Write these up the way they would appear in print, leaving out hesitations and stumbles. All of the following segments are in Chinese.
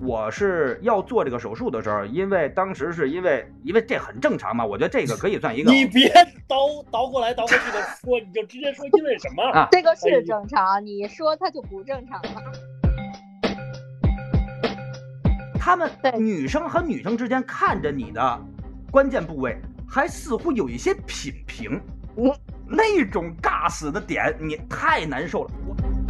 我是要做这个手术的时候，因为当时是因为这很正常嘛，我觉得这个可以算一个。 你别倒过来倒过去的说，你就直接说因为什么啊？ 这个是正常，你说它就不正常了。 他们女生和女生之间看着你的关键部位，还似乎有一些品评，那种尬死的点，你太难受了。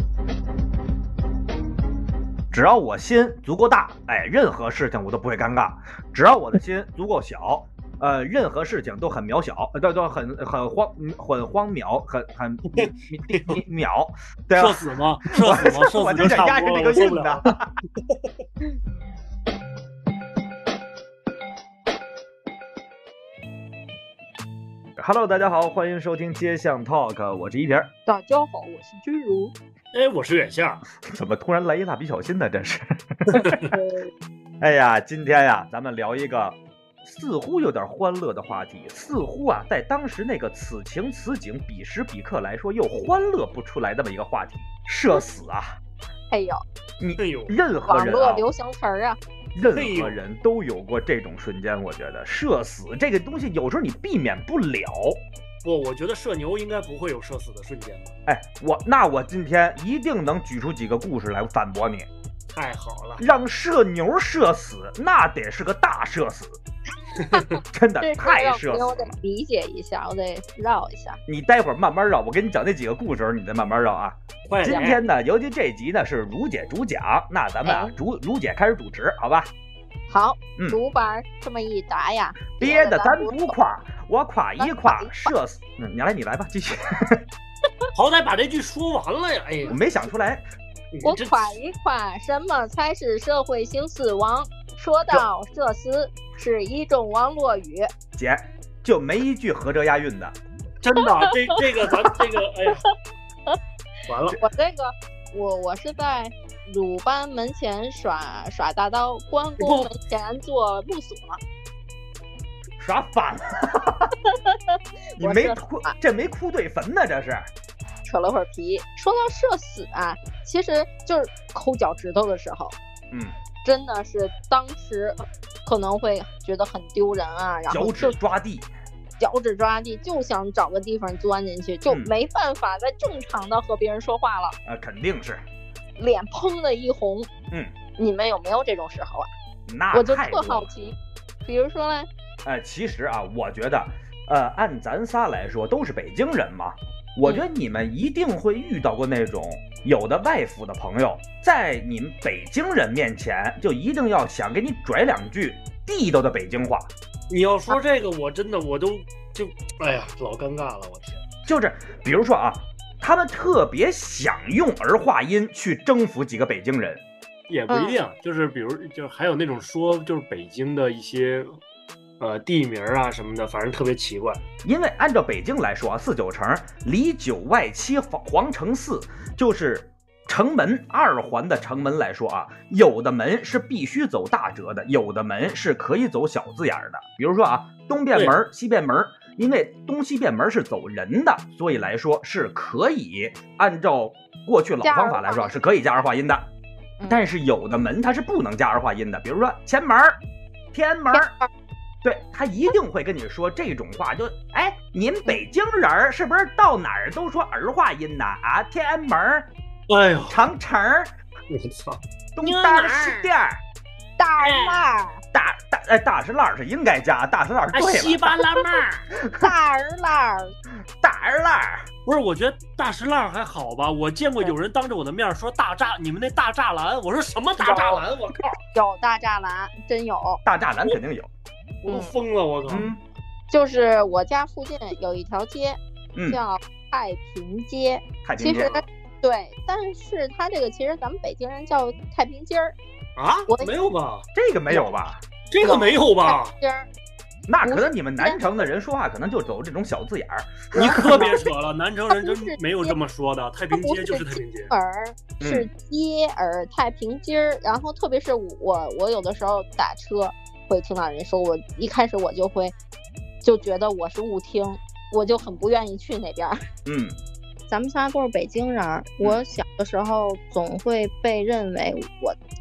只要我心足够大，任何事情我都不会尴尬；只要我的心足够小，任何事情都很渺小，都很荒渺，很渺。对啊， 社死吗？社死吗？ 我就想压着这个韵的。Hello， 大家好，欢迎收听街巷 Talk， 我是一平。 大家好，我是君如。 我是远相。 怎么突然来一蜡笔小新呢？真是。哎呀，今天呀，咱们聊一个似乎有点欢乐的话题，似乎啊，在当时那个此情此景、彼时彼刻来说，又欢乐不出来这么一个话题——社死啊！ 哎呦， 任何人网络流行词儿啊。 任何人都有过这种瞬间，我觉得社死这个东西有时候你避免不了。 不，我觉得社牛应该不会有社死的瞬间吧？ 我今天一定能举出几个故事来反驳你。 太好了， 让社牛社死，那得是个大社死。真的太社死了。 我得理解一下，我得绕一下。 你待会儿慢慢绕，我跟你讲那几个故事，你再慢慢绕啊。今天呢，尤其这集呢是如姐主讲，那咱们如姐开始主持，好吧？ 好，主板这么一答呀， 别的咱不夸，我夸一夸，社死。你来吧，继续。 好歹把这句说完了呀！ 我没想出来。 我夸一夸，什么才是社会性死亡？说到社死是一种网络语， 姐就没一句合辙押韵的， 真的。这个咱这个，哎呀，完了。 我这个我是在鲁班门前耍大刀，关公门前做路索。 耍反了。你没哭，这没哭对坟呢，这是。 扯了会儿皮。说到社死啊，其实就是抠脚趾头的时候，真的是当时可能会觉得很丢人啊，然后脚趾抓地， 就想找个地方钻进去，就没办法再正常的和别人说话了。 肯定是脸砰的一红。你们有没有这种时候啊？ 那我就特好奇。比如说呢？ 其实啊，我觉得按咱仨来说都是北京人嘛，我觉得你们一定会遇到过那种有的外府的朋友，在你们北京人面前就一定要想给你拽两句地道的北京话。 你要说这个，我真的我都就哎呀，老尴尬了，我天！ 就是比如说啊，他们特别想用儿化音去征服几个北京人， 也不一定，就是比如就还有那种说就是北京的一些地名啊什么的，反正特别奇怪。 因为按照北京来说啊，4、9城里9外7皇城4，就是城门2环的城门来说啊，有的门是必须走大折的，有的门是可以走小字眼的。比如说啊，东便门西便门，因为东西便门是走人的，所以来说是可以按照过去老方法来说是可以加儿化音的。但是有的门它是不能加儿化音的，比如说前门、天安门。对，他一定会跟你说这种话，就您北京人是不是到哪儿都说儿化音呢？啊，天安门， 哎呦， 长城， 我操， 东单西店， 大石烂， 大石烂是应该加，大石烂对了， 西巴拉妹， 大石烂， 不是，我觉得大石烂还好吧，我见过有人当着我的面说你们那大栅栏，我说什么大栅栏？我靠， 有大栅栏，真有大栅栏肯定有。 我都疯了，我靠！ 就是我家附近有一条街，叫太平街。其实对，但是它这个其实咱们北京人叫太平街儿啊，没有吧？ 这个没有吧？ 这个没有吧？ 街儿， 那可能你们南城的人说话可能就走这种小字眼儿。 你可别扯了，南城人真没有这么说的。太平街就是太平街， 是街儿太平街儿。然后特别是我有的时候打车。会听到人说，我一开始我就觉得我是误听，我就很不愿意去那边。咱们仨都是北京人，我小的时候总会被认为我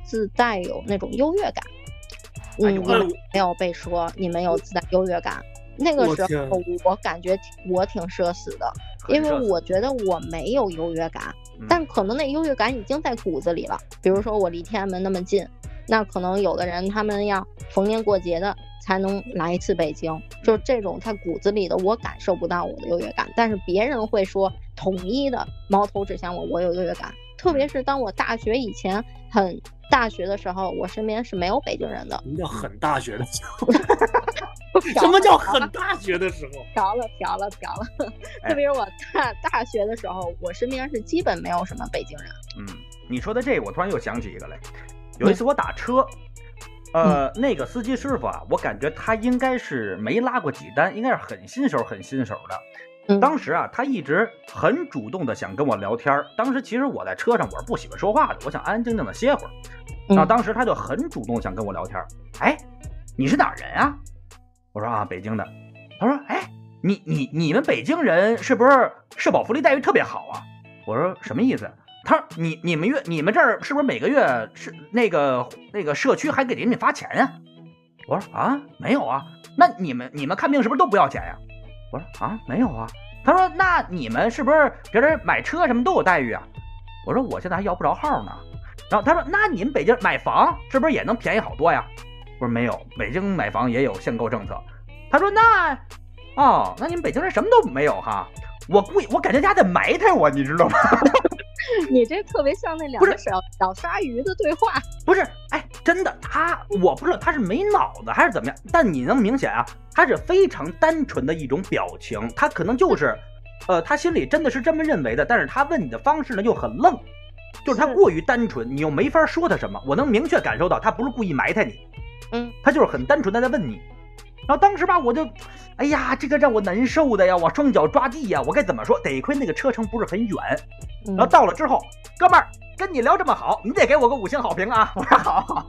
自带有那种优越感。你们没有被说你们有自带优越感，那个时候我感觉我挺社死的，因为我觉得我没有优越感，但可能那优越感已经在骨子里了。比如说我离天安门那么近，那可能有的人他们要逢年过节的才能来一次北京，就是这种在骨子里的我感受不到我的优越感，但是别人会说统一的矛头指向我有优越感。特别是当我大学以前大学的时候，我身边是没有北京人的。 什么叫很大学的时候？什么叫很大学的时候？ 飘了。特别是我大学的时候，我身边是基本没有什么北京人。 你说的这个，我突然又想起一个来。有一次我打车，那个司机师傅啊，我感觉他应该是没拉过几单，应该是很新手的。当时啊，他一直很主动的想跟我聊天。当时其实我在车上我是不喜欢说话的，我想安安静静的歇会儿。然后当时他就很主动想跟我聊天。哎，你是哪儿人啊？我说啊，北京的。他说，哎，你们北京人是不是社保福利待遇特别好啊？我说什么意思？他说你们这儿是不是每个月是那个社区还给你发钱呀？我说啊，没有啊。那你们看病是不是都不要钱呀？我说啊，没有啊。他说那你们是不是别人买车什么都有待遇啊？我说我现在还要不着号呢。然后他说那你们北京买房是不是也能便宜好多呀？我说没有，北京买房也有限购政策。他说那你们北京人什么都没有哈？我感觉他在埋汰我，你知道吗？ 你这特别像那两个小鲨鱼的对话。 不是，哎，真的，我不知道他是没脑子还是怎么样，但你能明显啊，他是非常单纯的一种表情，他可能就是，他心里真的是这么认为的，但是他问你的方式呢又很愣，就是他过于单纯，你又没法说他什么。我能明确感受到他不是故意埋汰你，他就是很单纯的在问你。然后当时吧，我就，哎呀，这个让我难受的呀，我双脚抓地呀，我该怎么说？得亏那个车程不是很远。然后到了之后，哥们儿跟你聊这么好，你得给我个5星好评啊！我说好。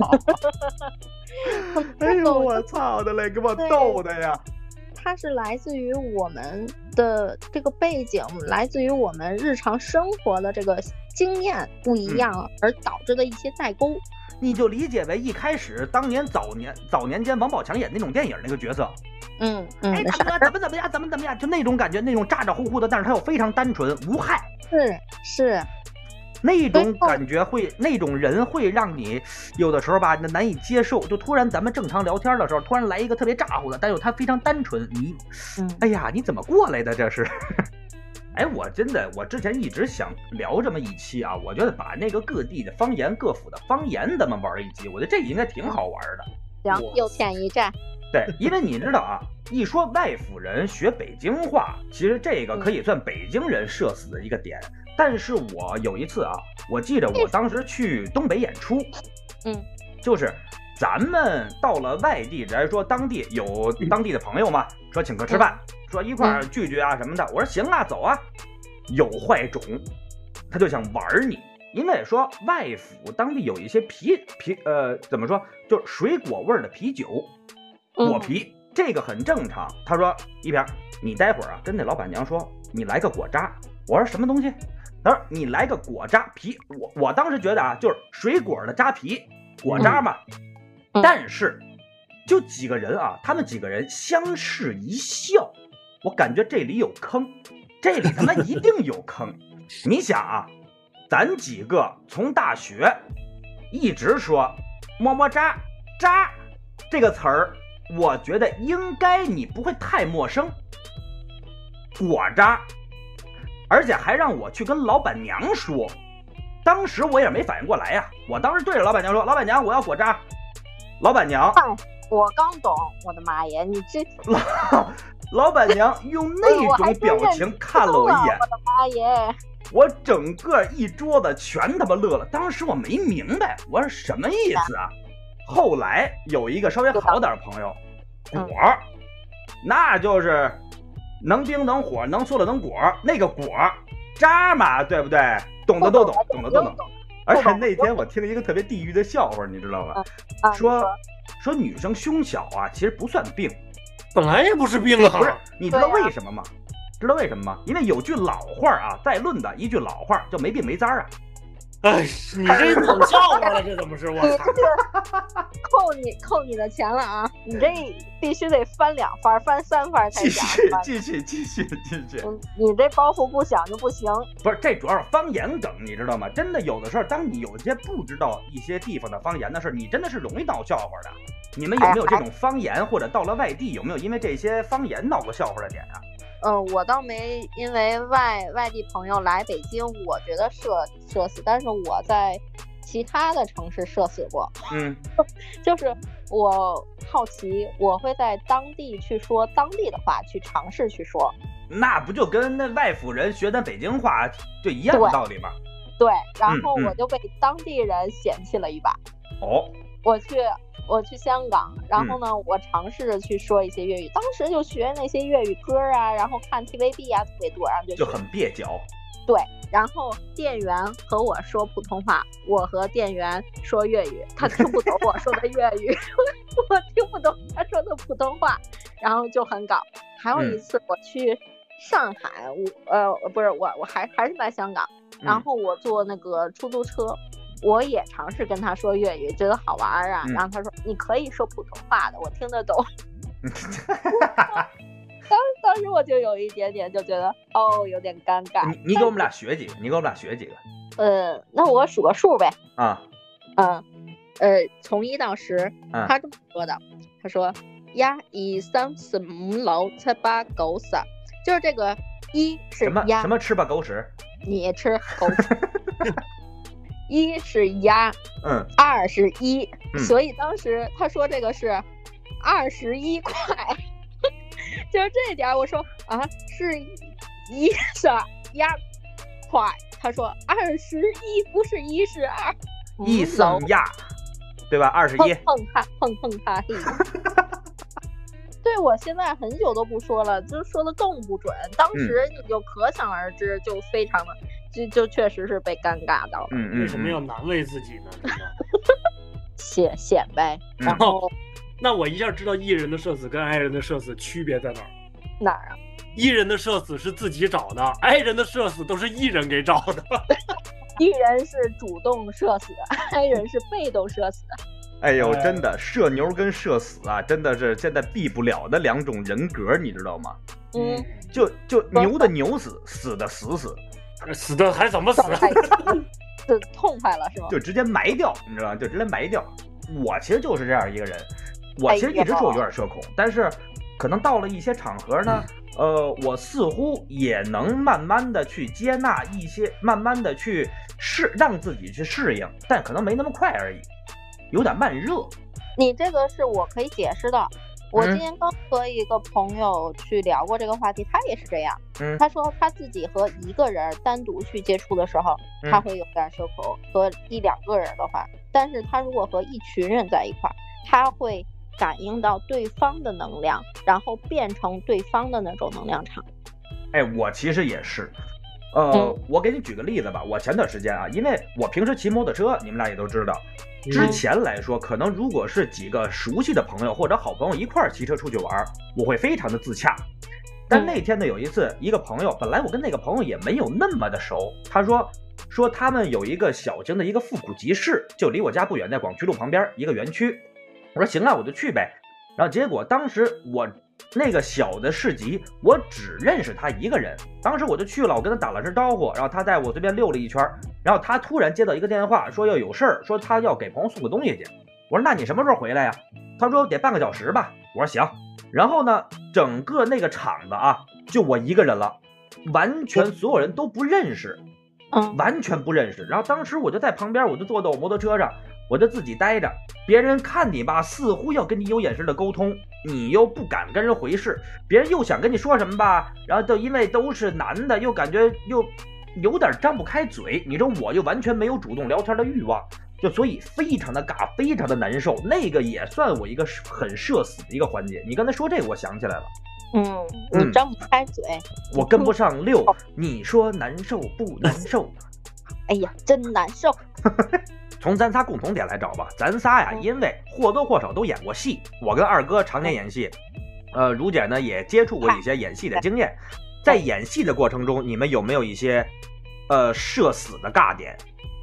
哎呦，我操的嘞，给我逗的呀！ 它是来自于我们的这个背景，来自于我们日常生活的这个经验不一样，而导致的一些代沟。 你就理解为一开始当年早年间王宝强演那种电影那个角色，哎，大哥怎么样，就那种感觉，那种咋咋呼呼的，但是他又非常单纯无害， 是那种感觉会，那种人会让你有的时候吧难以接受，就突然咱们正常聊天的时候，突然来一个特别咋呼的，但是他非常单纯，哎呀，你怎么过来的这是？哎，我之前一直想聊这么一期啊，我觉得把那个各地的方言、各府的方言咱们玩一集，我觉得这应该挺好玩的。 行，又添一站。 对，因为你知道啊，一说外府人学北京话，其实这个可以算北京人社死的一个点。但是我有一次啊，我记得我当时去东北演出，就是咱们到了外地，来说当地有当地的朋友嘛，说请客吃饭，说一块儿聚聚啊什么的。我说行啊，走啊。有坏种，他就想玩你，因为说外府当地有一些怎么说，就是水果味的啤酒，果啤，这个很正常。他说一平，你待会儿啊跟那老板娘说，你来个果渣。我说什么东西？他说你来个果渣啤。我当时觉得啊，就是水果的扎啤，果渣嘛。但是就几个人啊，他们几个人相视一笑，我感觉这里有坑，这里他妈一定有坑。你想啊，咱几个从大学一直说么么渣渣这个词儿，我觉得应该你不会太陌生。果渣，而且还让我去跟老板娘说，当时我也没反应过来呀。我当时对着老板娘说，老板娘我要果渣。老板娘， 我刚懂，我的妈耶，你这老板娘用那种表情看了我一眼， 我的妈耶， 我整个一桌子全他妈乐了。当时我没明白，我说什么意思啊？后来有一个稍微好点的朋友，果，那就是能冰能火能塑料能果，那个果渣嘛，对不对？懂的都懂，懂的都懂。而且那天我听一个特别地狱的笑话，你知道吗？说女生胸小啊，其实不算病， 本来也不是病啊。 不是，你知道为什么吗？知道为什么吗？因为有句老话啊，在论的一句老话叫没病没灾啊。 哎，你这冷笑话了，这怎么是？我操！ 扣你的钱了啊！你这必须得翻2番，翻3番才行。 继续。 你这包袱不小就不行。 不是，这主要是方言梗，你知道吗？真的有的时候，当你有些不知道一些地方的方言的事，你真的是容易闹笑话的。你们有没有这种方言，或者到了外地有没有因为这些方言闹过笑话的点啊？ 我倒没因为外地朋友来北京，我觉得社死，但是我在其他的城市社死过。就是我好奇，我会在当地去说当地的话，去尝试去说。 那不就跟那外府人学咱北京话就一样的道理吗？ 对，然后我就被当地人嫌弃了一把。我去香港，然后呢，我尝试着去说一些粤语，当时就学那些粤语歌啊，然后看 TVB 啊特别多，然后就很蹩脚。 对，然后店员和我说普通话，我和店员说粤语，他听不懂我说的粤语，我听不懂他说的普通话，然后就很搞。还有一次我去上海，我还是在香港，然后我坐那个出租车。我也尝试跟他说粤语，觉得好玩啊。然后他说：“你可以说普通话的，我听得懂。”当时我就有一点点就觉得有点尴尬。 你给我们俩学几个？ 那我数个数呗。从1到10，他这么说的。他说1、2、3、4、5、6、7、8、9、10，就是这个1是什么吃吧狗屎？ 你吃狗屎。1是鸭，2是1，所以当时他说这个是21块，就是这点我说啊是1是鸭块，他说21不是1是2，1 生鸭，对吧？21， 碰他嘿。对，我现在很久都不说了，就说的更不准。当时你就可想而知，就非常的。就确实是被尴尬到了。 为什么要难为自己呢？ 显摆。然后， 那我一下知道艺人的社死跟爱人的社死区别在哪儿？ 哪儿啊？ 艺人的社死是自己找的，爱人的社死都是艺人给找的。 艺人是主动社死，爱人是被动社死。 哎呦，真的社牛跟社死啊，真的是现在避不了的2种人格，你知道吗？就牛的牛死，死的死。 死的还怎么死？ 就痛快了是吗？ 就直接埋掉，你知道吗？就直接埋掉。我其实就是这样一个人，我其实一直说我有点社恐，但是可能到了一些场合呢，我似乎也能慢慢的去接纳一些，慢慢的去让自己去适应，但可能没那么快而已，有点慢热。 你这个是我可以解释的。我今天刚和一个朋友去聊过这个话题，他也是这样。他说他自己和一个人单独去接触的时候，他会有点社恐，和1、2个人的话，但是他如果和一群人在一块儿，他会感应到对方的能量，然后变成对方的那种能量场。 哎，我其实也是。我给你举个例子吧。我前段时间啊，因为我平时骑摩托车，你们俩也都知道。之前来说，可能如果是几个熟悉的朋友或者好朋友一块儿骑车出去玩，我会非常的自洽。但那天呢，有一次一个朋友，本来我跟那个朋友也没有那么的熟，他说他们有一个小型的一个复古集市，就离我家不远，在广渠路旁边一个园区。我说行啊，我就去呗。然后结果当时我那个小的市集，我只认识他一个人。当时我就去了，我跟他打了声招呼，然后他带我随便溜了一圈，然后他突然接到一个电话，说要有事儿，说他要给朋友送个东西去。我说那你什么时候回来呀？他说得半个小时吧。我说行。然后呢，整个那个场子啊，就我一个人了，完全所有人都不认识，完全不认识。然后当时我就在旁边，我就坐到我摩托车上，我就自己待着，别人看你吧，似乎要跟你有眼神的沟通，你又不敢跟人回事，别人又想跟你说什么吧，然后就因为都是男的，又感觉又有点张不开嘴，你说我又完全没有主动聊天的欲望，就所以非常的尬，非常的难受。那个也算我一个很社死的一个环节。你刚才说这个，我想起来了。 你张不开嘴， 我跟不上溜。你说难受不难受？ 哎呀，真难受。 从咱仨共同点来找吧，咱仨呀，因为或多或少都演过戏。我跟二哥常年演戏，如姐呢也接触过一些演戏的经验。在演戏的过程中，你们有没有一些社死的尬点？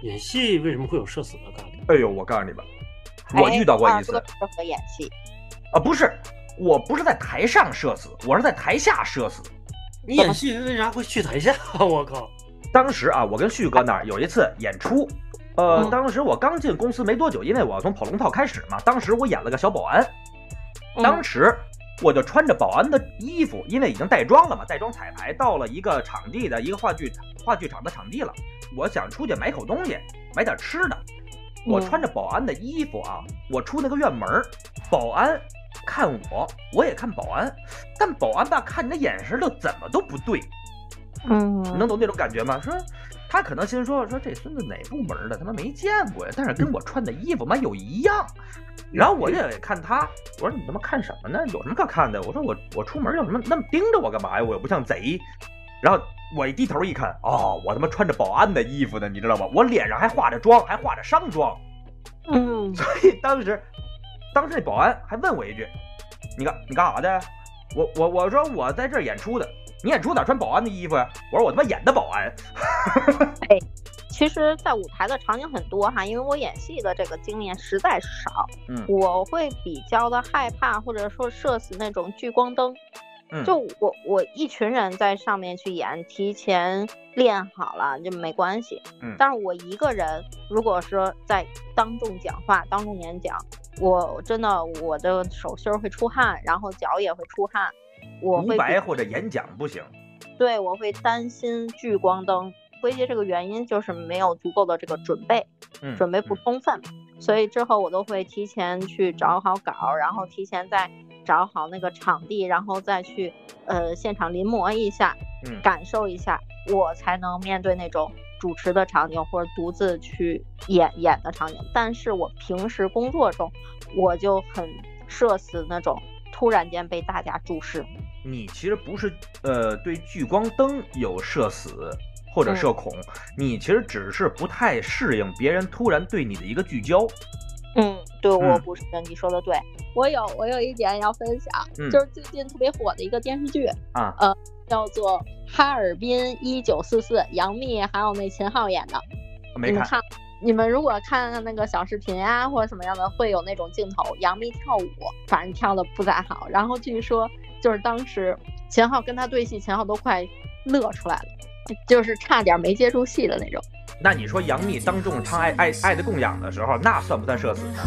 演戏为什么会有社死的概率？ 哎呦，我告诉你吧，我遇到过一次。 适合演戏啊，不是，我不是在台上社死，我是在台下社死。 你演戏为啥会去台下？我靠！ 当时啊，我跟旭哥那儿有一次演出，当时我刚进公司没多久，因为我从跑龙套开始嘛，当时我演了个小保安，当时我就穿着保安的衣服，因为已经带妆了嘛，带妆彩排到了一个场地的一个话剧场的场地了，我想出去买口东西，买点吃的，我穿着保安的衣服啊，我出那个院门，保安看我，我也看保安，但保安吧看你的眼神就怎么都不对，你能懂那种感觉吗？说他可能心说这孙子哪部门的，他妈没见过呀，但是跟我穿的衣服妈有一样。然后我也看他，我说你他妈看什么呢？有什么可看的？我说我出门有什么那么盯着我干嘛呀？我又不像贼。然后我一低头一看，哦，我他妈穿着保安的衣服呢，你知道吗？我脸上还化着妆，还化着伤妆。所以当时那保安还问我一句：“你干啥的？”我说我在这儿演出的。你演出哪穿保安的衣服呀？我说我他妈演的保安。 哎，其实，在舞台的场景很多哈，因为我演戏的这个经验实在是少，我会比较的害怕，或者说社死那种聚光灯。就我一群人在上面去演，提前练好了就没关系。但是我一个人，如果说在当众讲话、当众演讲，我真的我的手心会出汗，然后脚也会出汗。我会独白或者演讲不行， 对，我会担心聚光灯。归结这个原因就是没有足够的这个准备，准备不充分，所以之后我都会提前去找好稿，然后提前再找好那个场地，然后再去现场临摹一下，感受一下，我才能面对那种主持的场景或者独自去演的场景。但是我平时工作中，我就很社死那种突然间被大家注视。 你其实不是对聚光灯有社死或者社恐，你其实只是不太适应别人突然对你的一个聚焦。 对，我不是，你说的对。我有一点要分享，就是最近特别火的一个电视剧啊，叫做《哈尔滨1944》，杨幂还有那秦昊演的。 没看。 你们如果看那个小视频啊或者什么样的，会有那种镜头，杨幂跳舞，反正跳的不咋好。然后据说就是当时秦昊跟他对戏，秦昊都快乐出来了，就是差点没接住戏的那种。 那你说杨幂当众唱爱的供养的时候，那算不算社死呢？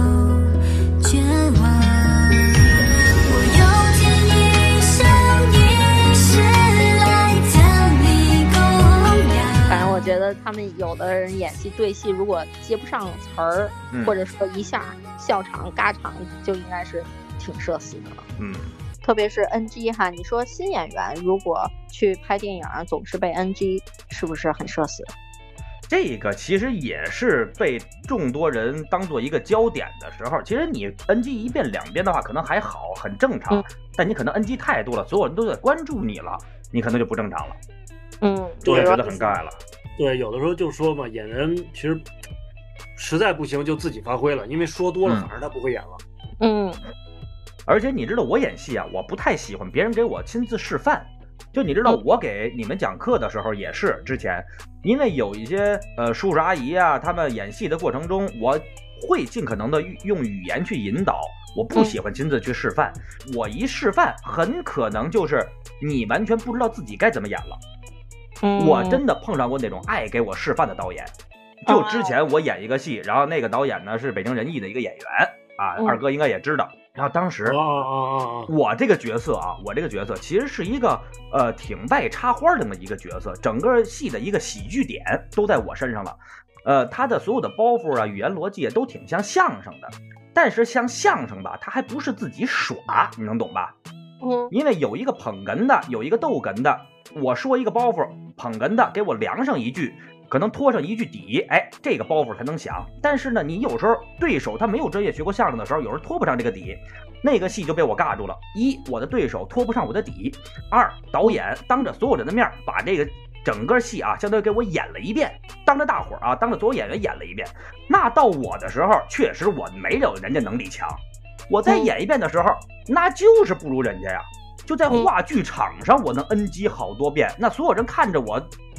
反正我觉得他们有的人演戏对戏，如果接不上词儿，或者说一下笑场尬场，就应该是挺社死的。特别是 NG 哈，你说新演员如果去拍电影总是被 NG， 是不是很社死？ 这个其实也是被众多人当做一个焦点的时候，其实你 NG 一遍两遍的话可能还好，很正常，但你可能 NG 太多了，所有人都在关注你了，你可能就不正常了。我也觉得很尬了。 对，有的时候就说嘛，演员其实实在不行就自己发挥了，因为说多了反而他不会演了。 而且你知道我演戏啊，我不太喜欢别人给我亲自示范。就你知道我给你们讲课的时候也是，之前因为有一些叔叔阿姨啊，他们演戏的过程中，我会尽可能的用语言去引导，我不喜欢亲自去示范。我一示范很可能就是你完全不知道自己该怎么演了。我真的碰上过那种爱给我示范的导演。就之前我演一个戏，然后那个导演呢是北京人艺的一个演员啊，二哥应该也知道。然后当时我这个角色其实是一个挺外插花的那么一个角色，整个戏的一个喜剧点都在我身上了。他的所有的包袱啊、语言逻辑都挺像相声的，但是像相声吧，他还不是自己耍，你能懂吧？因为有一个捧哏的，有一个逗哏的，我说一个包袱，捧哏的给我量上一句，可能拖上一句底，这个包袱才能响。但是呢，你有时候对手他没有专业学过相声的时候，有时候拖不上这个底，那个戏就被我尬住了。一，我的对手拖不上我的底；二，导演当着所有人的面把这个整个戏啊，相当于给我演了一遍，当着大伙儿啊，当着所有演员演了一遍。那到我的时候，确实我没有人家能力强。我再演一遍的时候，那就是不如人家呀。就在话剧场上，我能 NG 好多遍，那所有人看着我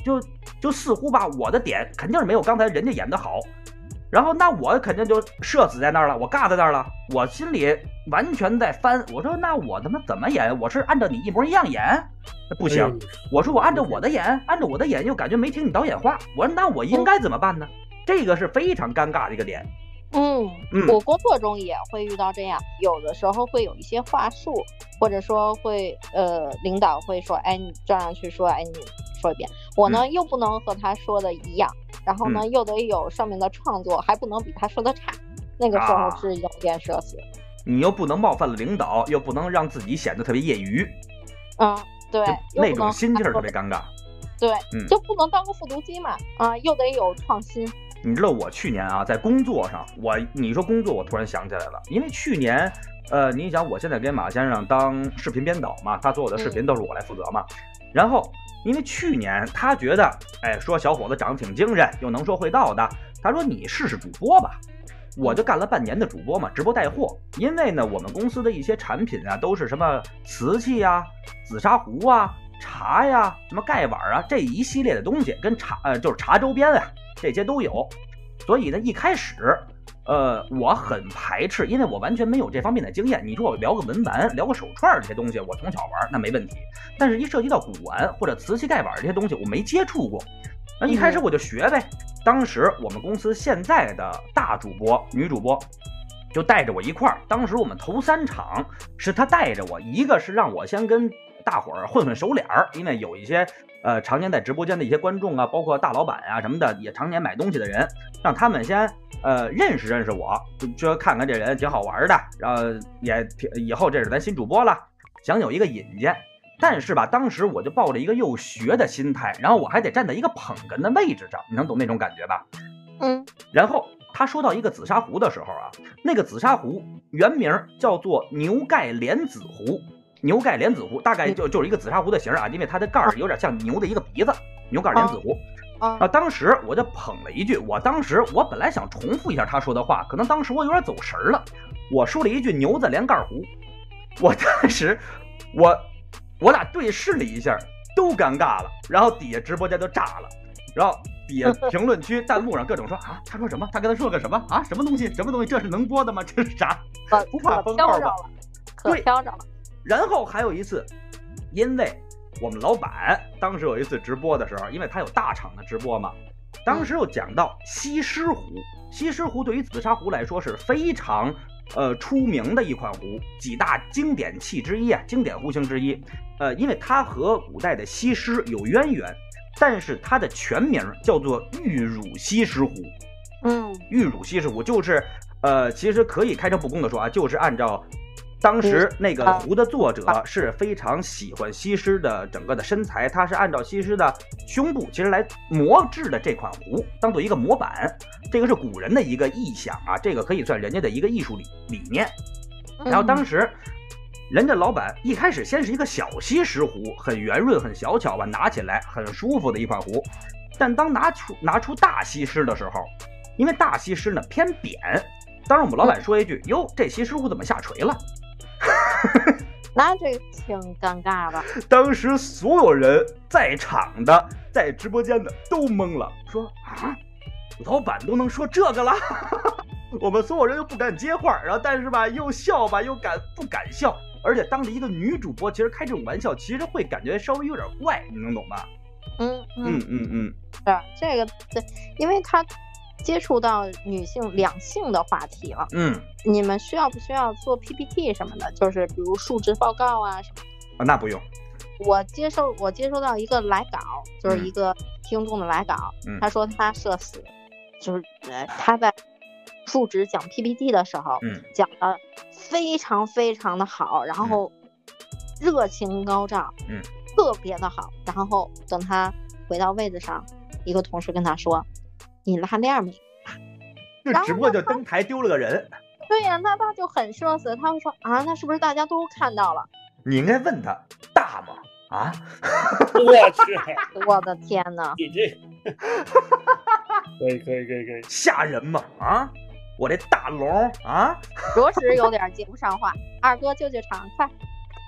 就似乎吧，我的点肯定是没有刚才人家演的好，然后那我肯定就社死在那儿了，我尬在那儿了，我心里完全在翻，我说那我他妈怎么演？我是按照你一模一样演？不行，我说我按照我的演，又感觉没听你导演话，我说那我应该怎么办呢？这个是非常尴尬的一个点。 我工作中也会遇到这样，有的时候会有一些话术，或者说会领导会说，哎，你照样去说，哎，你说一遍，我呢又不能和他说的一样，然后呢又得有上面的创作，还不能比他说的差，那个时候是有点社死。 你又不能冒犯了领导，又不能让自己显得特别业余。 对， 那种心劲儿特别尴尬。 对，就不能当个复读机嘛，又得有创新。 你知道我去年啊，在工作上，你说工作，我突然想起来了，因为去年，你想我现在给马先生当视频编导嘛，他所有的视频都是我来负责嘛，然后因为去年他觉得，哎，说小伙子长得挺精神，又能说会道的，他说你试试主播吧，我就干了半年的主播嘛，直播带货，因为呢，我们公司的一些产品啊，都是什么瓷器呀、紫砂壶啊、茶呀、什么盖碗啊这一系列的东西，跟茶就是茶周边啊。这些都有，所以呢，一开始，我很排斥，因为我完全没有这方面的经验。你说我聊个文玩、聊个手串这些东西，我从小玩那没问题，但是一涉及到古玩或者瓷器盖碗这些东西，我没接触过。那一开始我就学呗。当时我们公司现在的大主播、女主播就带着我一块儿。当时我们头3场是她带着我，一个是让我先跟大伙儿混混熟脸儿，因为有一些常年在直播间的一些观众啊，包括大老板啊什么的，也常年买东西的人，让他们先认识认识我，就看看这人挺好玩的，然后也以后这是咱新主播了，想有一个引荐。但是吧，当时我就抱着一个又学的心态，然后我还得站在一个捧哏的位置上，你能懂那种感觉吧？然后他说到一个紫砂壶的时候啊，那个紫砂壶原名叫做牛盖莲子壶。牛盖莲子壶大概就是一个紫砂壶的形啊，因为它的盖儿有点像牛的一个鼻子，牛盖莲子壶。当时我就捧了一句，我本来想重复一下他说的话，可能当时我有点走神了，我说了一句牛子连盖壶。我当时我俩对视了一下，都尴尬了，然后底下直播间就炸了，然后底下评论区弹幕上各种说啊，他说什么？他跟他说个什么啊？什么东西？这是能播的吗？这是啥？不怕封号吧？ 可飘着了。 然后还有一次，因为我们老板当时有一次直播的时候，因为他有大场的直播嘛，当时又讲到西施壶。西施壶对于紫砂壶来说是非常出名的一款壶，几大经典器之一啊，经典壶型之一。因为它和古代的西施有渊源，但是它的全名叫做玉汝西施壶。玉汝西施壶就是其实可以开诚布公的说啊，就是按照当时那个壶的作者是非常喜欢西施的整个的身材，他是按照西施的胸部其实来磨制的这款壶，当做一个模板。这个是古人的一个意想啊，这个可以算人家的一个艺术理念。然后当时人家老板一开始先是一个小西施壶，很圆润很小巧吧，拿起来很舒服的一款壶。但当拿出大西施的时候，因为大西施呢偏扁，当时我们老板说一句，哟，这西施壶怎么下垂了？ 那这挺尴尬的。 当时所有人在场的在直播间的都懵了，说啊，老板都能说这个了。我们所有人又不敢接话，然后但是吧又笑吧又不敢笑，而且当着一个女主播，其实开这种玩笑其实会感觉稍微有点怪，你能懂吗？ 是这个，因为他接触到两性的话题了。你们需要不需要做 PPT 什么的？就是比如述职报告啊什么的。 那不用。 我接收到一个来稿，就是一个听众的来稿，他说他社死，就是他在述职讲 PPT 的时候，讲的非常非常的好，然后热情高涨，特别的好。然后等他回到位子上，一个同事跟他说：“你拉链没？” 就只不过就登台丢了个人。 对呀，那他就很社死，他会说啊，那是不是大家都看到了？ 你应该问他大吗？啊！ 我去！ 我的天哪！ 你这可以， 吓人吗？啊！我这大龙啊， 着实有点接不上话。二哥救场，快！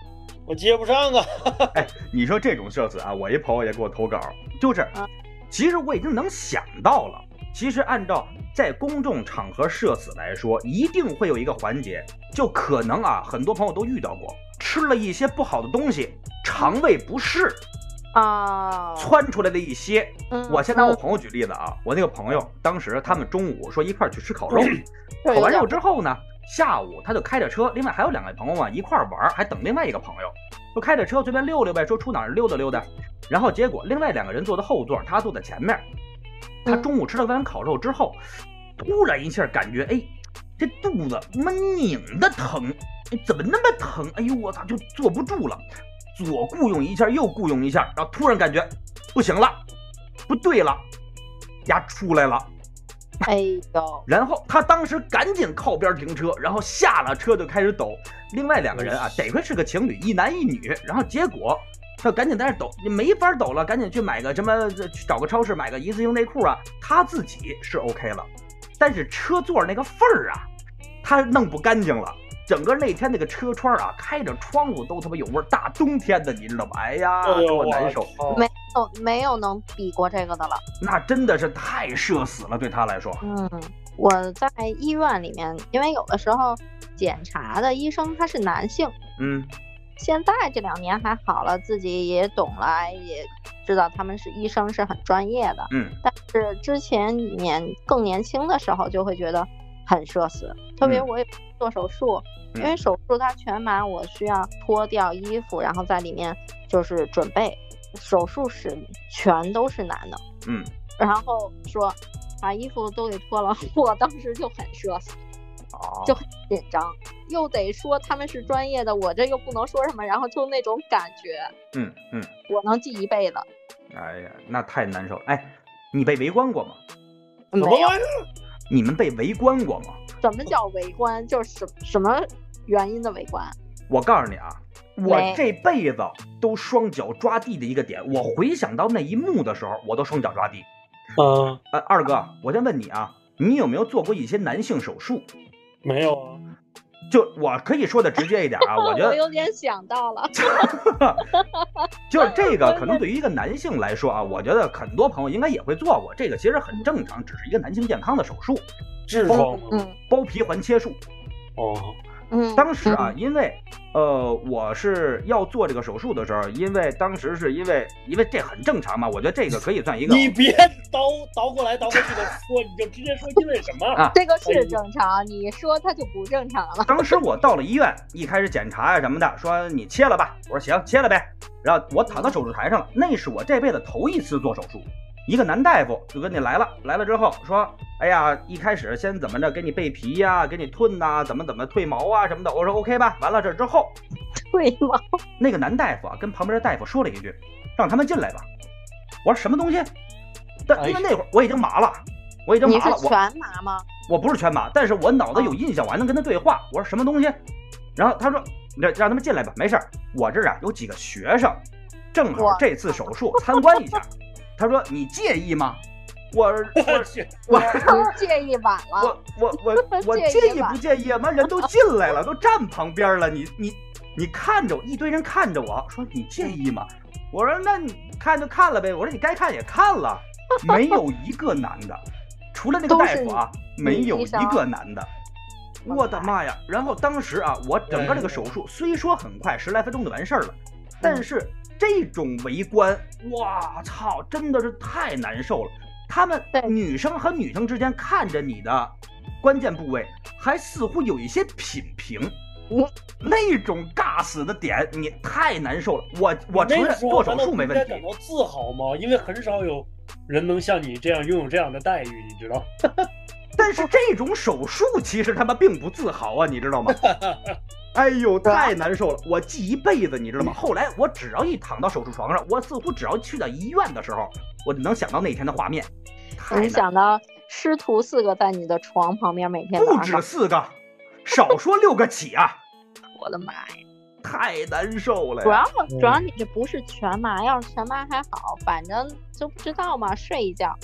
我接不上啊。 哎，你说这种社死啊，我一朋友也给我投稿，就是其实我已经能想到了。其实按照在公众场合社死来说，一定会有一个环节，就可能啊，很多朋友都遇到过，吃了一些不好的东西，肠胃不适啊， 窜出来的一些。我先拿我朋友举例子啊，我那个朋友当时他们中午说一块去吃烤肉，烤完肉之后呢，下午他就开着车，另外还有2位朋友啊一块玩，还等另外一个朋友，就开着车随便溜溜呗，说出哪儿溜达溜达。然后结果另外2个人坐在后座，他坐在前面。他中午吃了完烤肉之后，突然一下感觉，哎，这肚子闷拧的疼，怎么那么疼？哎呦我操，就坐不住了，左雇佣一下，右雇佣一下，然后突然感觉不行了，不对了，牙出来了。 哎呦！ 然后他当时赶紧靠边停车，然后下了车就开始抖。另外2个人啊，得亏是个情侣，一男一女，然后结果他赶紧在那抖，你没法抖了，赶紧去买个什么，去找个超市买个一次性内裤啊。他自己是 OK 了，但是车座那个缝儿啊，他弄不干净了。整个那天那个车窗啊，开着窗户都他妈有味儿，大冬天的，你知道吗？哎呀，多难受！ 没有能比过这个的了。 那真的是太社死了，对他来说。 我在医院里面，因为有的时候检查的医生他是男性。现在这2年还好了，自己也懂了，也知道他们是医生，是很专业的。但是之前更年轻的时候就会觉得很社死，特别我也做手术，因为手术它全麻，我需要脱掉衣服，然后在里面就是准备。手术室全都是男的，然后说把衣服都给脱了，我当时就很社死。就很紧张，又得说他们是专业的，我这又不能说什么，然后就那种感觉，我能记一辈子。 哎呀，那太难受了。哎，你被围观过吗？ 没有。 你们被围观过吗？ 什么叫围观？就是什么原因的围观？ 我告诉你啊，我这辈子都双脚抓地的一个点，我回想到那一幕的时候，我都双脚抓地。二哥，我先问你啊，你有没有做过一些男性手术？ 没有啊， 就我可以说的直接一点啊，我觉得我有点想到了， 就是这个可能对于一个男性来说啊，我觉得很多朋友应该也会做过，这个其实很正常，只是一个男性健康的手术， 痔疮， 包皮环切术。当时啊，因为我是要做这个手术的时候，因为当时是因为这很正常嘛，我觉得这个可以算一个。 你别倒过来倒过去的说，你就直接说因为什么啊？ 这个是正常，你说它就不正常了。 当时我到了医院，一开始检查呀什么的，说你切了吧，我说行，切了呗。然后我躺到手术台上了，那是我这辈子头一次做手术。一个男大夫就跟你来了之后说，哎呀，一开始先怎么着给你备皮呀，给你褪呐，怎么退毛啊什么的。我说 OK 吧。完了这之后， 退毛。 那个男大夫啊跟旁边的大夫说了一句，让他们进来吧。我说什么东西？但因为那会儿我已经麻了， 你是全麻吗？ 我不是全麻，但是我脑子有印象，我还能跟他对话。我说什么东西？然后他说让他们进来吧，没事，我这儿啊有几个学生，正好这次手术参观一下。他说你介意吗？我介意晚了。 我介意不介意啊？妈人都进来了，都站旁边了，你看着我，一堆人看着我说你介意吗？我说那你看就看了呗。我说你该看也看了，没有一个男的，除了那个大夫啊，没有一个男的。我的妈呀！然后当时啊，我整个这个手术虽说很快10来分钟就完事儿了，但是这种围观，哇操，真的是太难受了。他们女生和女生之间看着你的关键部位，还似乎有一些品评，那种尬死的点，你太难受了。我承认做手术没问题。 感到自豪吗？因为很少有人能像你这样拥有这样的待遇，你知道。 但是这种手术其实他妈并不自豪啊，你知道吗？哎呦，太难受了，我记一辈子，你知道吗？后来我只要一躺到手术床上，我似乎只要去到医院的时候，我就能想到那天的画面。 你想到师徒4个在你的床旁边，每天不止4个，少说6个起啊！ 我的妈呀， 太难受了呀！ 主要你这不是全麻，要是全麻还好，反正就不知道嘛，睡一觉。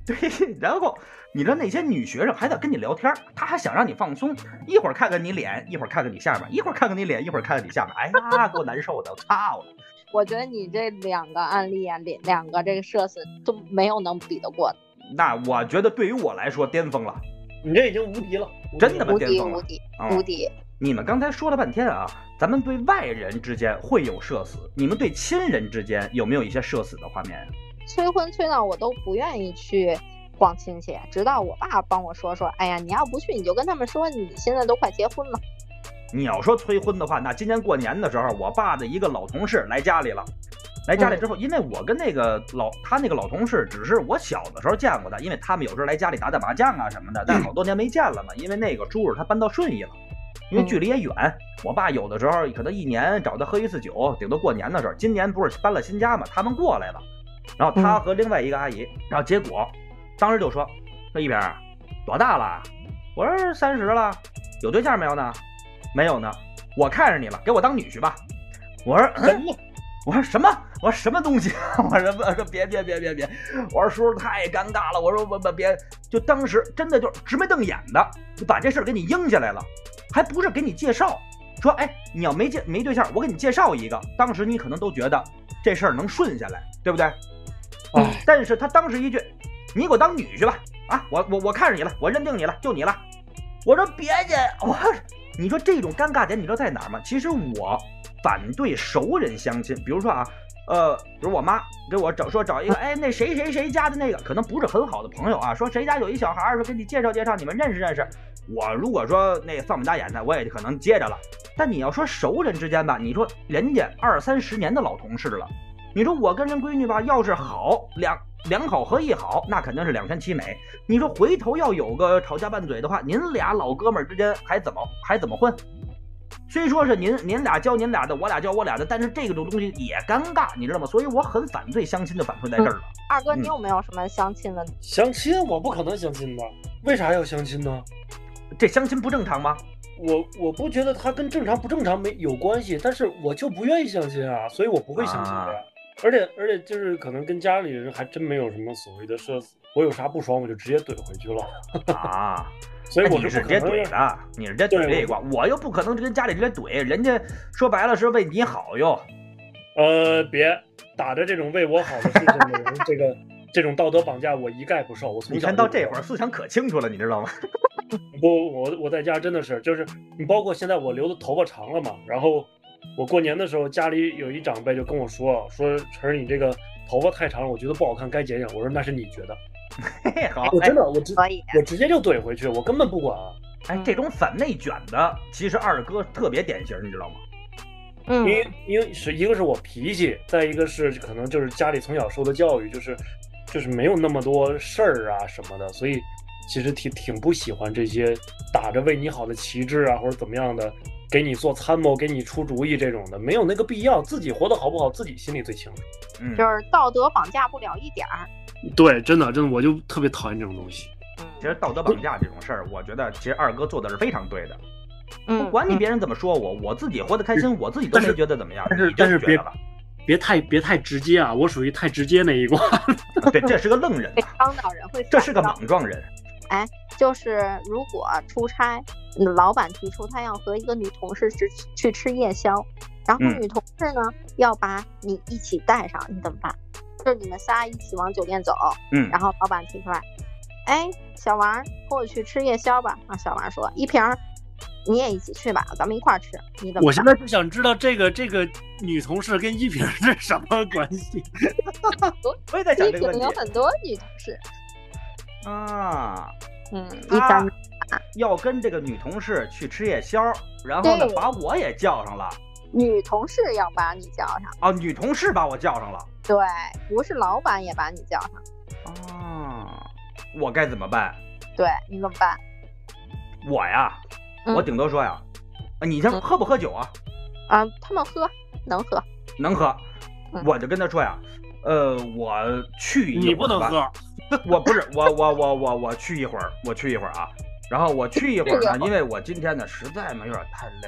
对，然后你的那些女学生还得跟你聊天，她还想让你放松，一会儿看看你脸，一会儿看看你下面，一会儿看看你脸，一会儿看看你下面，哎呀，给我难受的，我操了！ 我觉得你这2个案例啊，两个这个社死都没有能比得过的。 那我觉得对于我来说巅峰了， 你这已经无敌了， 真的吗？ 无敌巅峰了， 无敌无敌。 你们刚才说了半天啊，咱们对外人之间会有社死，你们对亲人之间有没有一些社死的画面？ 催婚催到我都不愿意去逛亲戚，直到我爸帮我说，哎呀，你要不去你就跟他们说你现在都快结婚了。 你要说催婚的话，那今年过年的时候，我爸的一个老同事来家里了。来家里之后，因为我跟他那个老同事只是我小的时候见过的，因为他们有时候来家里打打麻将啊什么的，但是好多年没见了嘛。因为那个叔叔他搬到顺义了，因为距离也远，我爸有的时候可能1年找他喝1次酒，顶多过年的时候。今年不是搬了新家嘛，他们过来了，然后他和另外一个阿姨，然后结果当时就说：“那一平多大了？”我说：“30了。”有对象没有呢？没有呢。我看上你了，给我当女婿吧。我说我说什么？我说什么东西？我说别！我说叔叔太尴尬了。我说别，就当时真的就直眉瞪眼的，就把这事儿给你应下来了，还不是给你介绍，说哎，你要没对象，我给你介绍一个。当时你可能都觉得这事儿能顺下来，对不对？但是他当时一句，你给我当女婿吧，啊，我看上你了，我认定你了，就你了。我说别介，你说这种尴尬点你知道在哪儿吗？其实我反对熟人相亲，比如说啊，比如我妈给我找一个，哎，那谁家的那个可能不是很好的朋友啊，说谁家有一小孩，说给你介绍介绍，你们认识认识。我如果说那放不大眼的，我也可能接着了。但你要说熟人之间吧，你说人家20-30年的老同事了，你说我跟人闺女吧，要是好两好合一好，那肯定是两全其美。你说回头要有个吵架拌嘴的话，您俩老哥们之间还怎么混？虽说是您俩教您俩的，我俩教我俩的，但是这种东西也尴尬，你知道吗？所以我很反对相亲，就反对在这儿了。 二哥，你有没有什么相亲的？ 相亲我不可能相亲的，为啥要相亲呢？ 这相亲不正常吗？ 我不觉得它跟正常不正常有关系，但是我就不愿意相亲啊，所以我不会相亲的。而且就是可能跟家里人还真没有什么所谓的社死，我有啥不爽我就直接怼回去了啊。所以我是直接怼的，你是直接怼这一挂，我又不可能跟家里直接怼，人家说白了是为你好哟。 别打着这种为我好的事情的人，这种道德绑架我一概不受。 你看到这会儿思想可清楚了，你知道吗？ 不，我在家真的是，就是你包括现在我留的头发长了嘛，然后我过年的时候家里有一长辈就跟我说晨儿你这个头发太长了，我觉得不好看，该剪剪。我说那是你觉得。 好， 我真的我直接就怼回去，我根本不管。 哎，这种反内卷的，其实二哥特别典型，你知道吗？ 因为是一个是我脾气，再一个是可能就是家里从小受的教育，就是没有那么多事儿啊什么的，所以其实挺不喜欢这些打着为你好的旗帜啊或者怎么样的，给你做参谋、给你出主意这种的，没有那个必要。自己活得好不好，自己心里最清楚。 就是道德绑架不了一点儿。 对，真的，我就特别讨厌这种东西。 其实道德绑架这种事儿，我觉得其实二哥做的是非常对的。不管你别人怎么说我自己活得开心，我自己都没觉得怎么样。 但是别太直接啊！我属于太直接那一挂。 对，这是个愣人， 伤到人会。 这是个莽撞人。 哎，就是如果出差，老板提出他要和一个女同事去吃夜宵，然后女同事呢要把你一起带上，你怎么办？就是你们仨一起往酒店走，然后老板提出来，哎，小王和我去吃夜宵吧。啊，小王说，一平你也一起去吧，咱们一块儿吃。你怎么办？ 我现在就想知道这个女同事跟一平是什么关系？ 我也在想这个问题。 有很多女同事啊， 他要跟这个女同事去吃夜宵，然后呢把我也叫上了。 女同事要把你叫上啊，女同事把我叫上了。对， 不是老板也把你叫上。 啊，我该怎么办？ 对，你怎么办？ 我呀，我顶多说呀，你这喝不喝酒啊？ 啊，他们喝，能喝。 我就跟他说呀，我去一会儿吧。 你不能喝。 我不是，我去一会儿啊。然后我去一会儿呢，因为我今天呢实在有点太累了。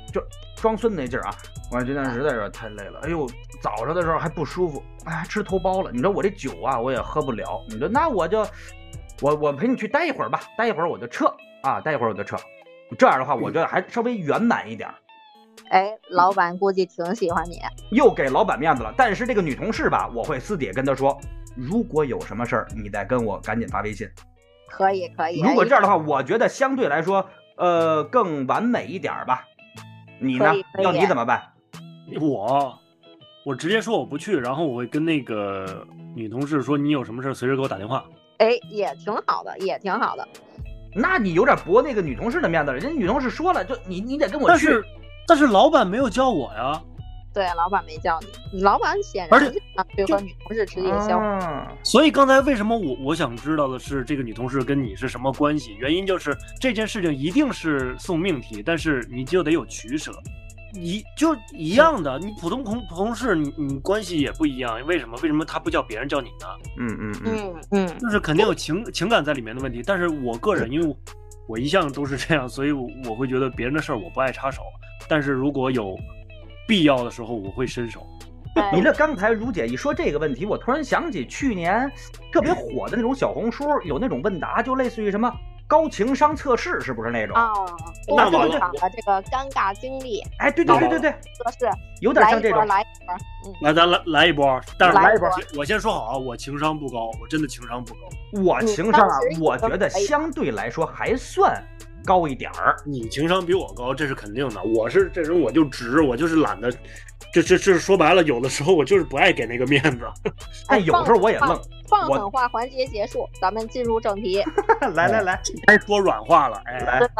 就装孙那劲儿啊！我今天实在是太累了，哎呦，早上的时候还不舒服，哎，还吃头孢了。你说我这酒啊，我也喝不了。你说那我陪你去待一会儿吧，待一会儿我就撤啊，待一会儿我就撤。这样的话，我觉得还稍微圆满一点。 哎，老板估计挺喜欢你， 又给老板面子了。但是这个女同事吧，我会私底下跟她说，如果有什么事儿，你再跟我赶紧发微信。 可以。 如果这样的话，我觉得相对来说，更完美一点吧。你呢？要你怎么办？ 我直接说我不去，然后我会跟那个女同事说，你有什么事随时给我打电话。 哎，也挺好的，也挺好的。 那你有点驳那个女同事的面子了，人家女同事说了，就你得跟我去。 但是老板没有叫我呀。 对，老板没叫你，老板显然就和女同事直接相互。 所以刚才为什么我想知道的是这个女同事跟你是什么关系？原因就是这件事情一定是送命题，但是你就得有取舍。就一样的，你普通同事你关系也不一样，为什么他不叫别人叫你呢？就是肯定有情感在里面的问题。但是我个人因为我一向都是这样，所以我会觉得别人的事儿我不爱插手，但是如果有必要的时候我会伸手。 你这刚才如姐一说这个问题，我突然想起去年特别火的那种小红书，有那种问答，就类似于什么高情商测试，是不是那种？ 那多场的这个尴尬经历。 哎，对， 是有点像这种。 来咱来一波，但是来一波。 我先说好啊，我情商不高，我真的情商不高。 我情商啊，我觉得相对来说还算高一点儿。 你情商比我高，这是肯定的。我是这人，我就直，我就是懒得。这说白了，有的时候我就是不爱给那个面子。 但有时候我也愣。 放狠话环节结束，咱们进入正题。 来， 该说软话了。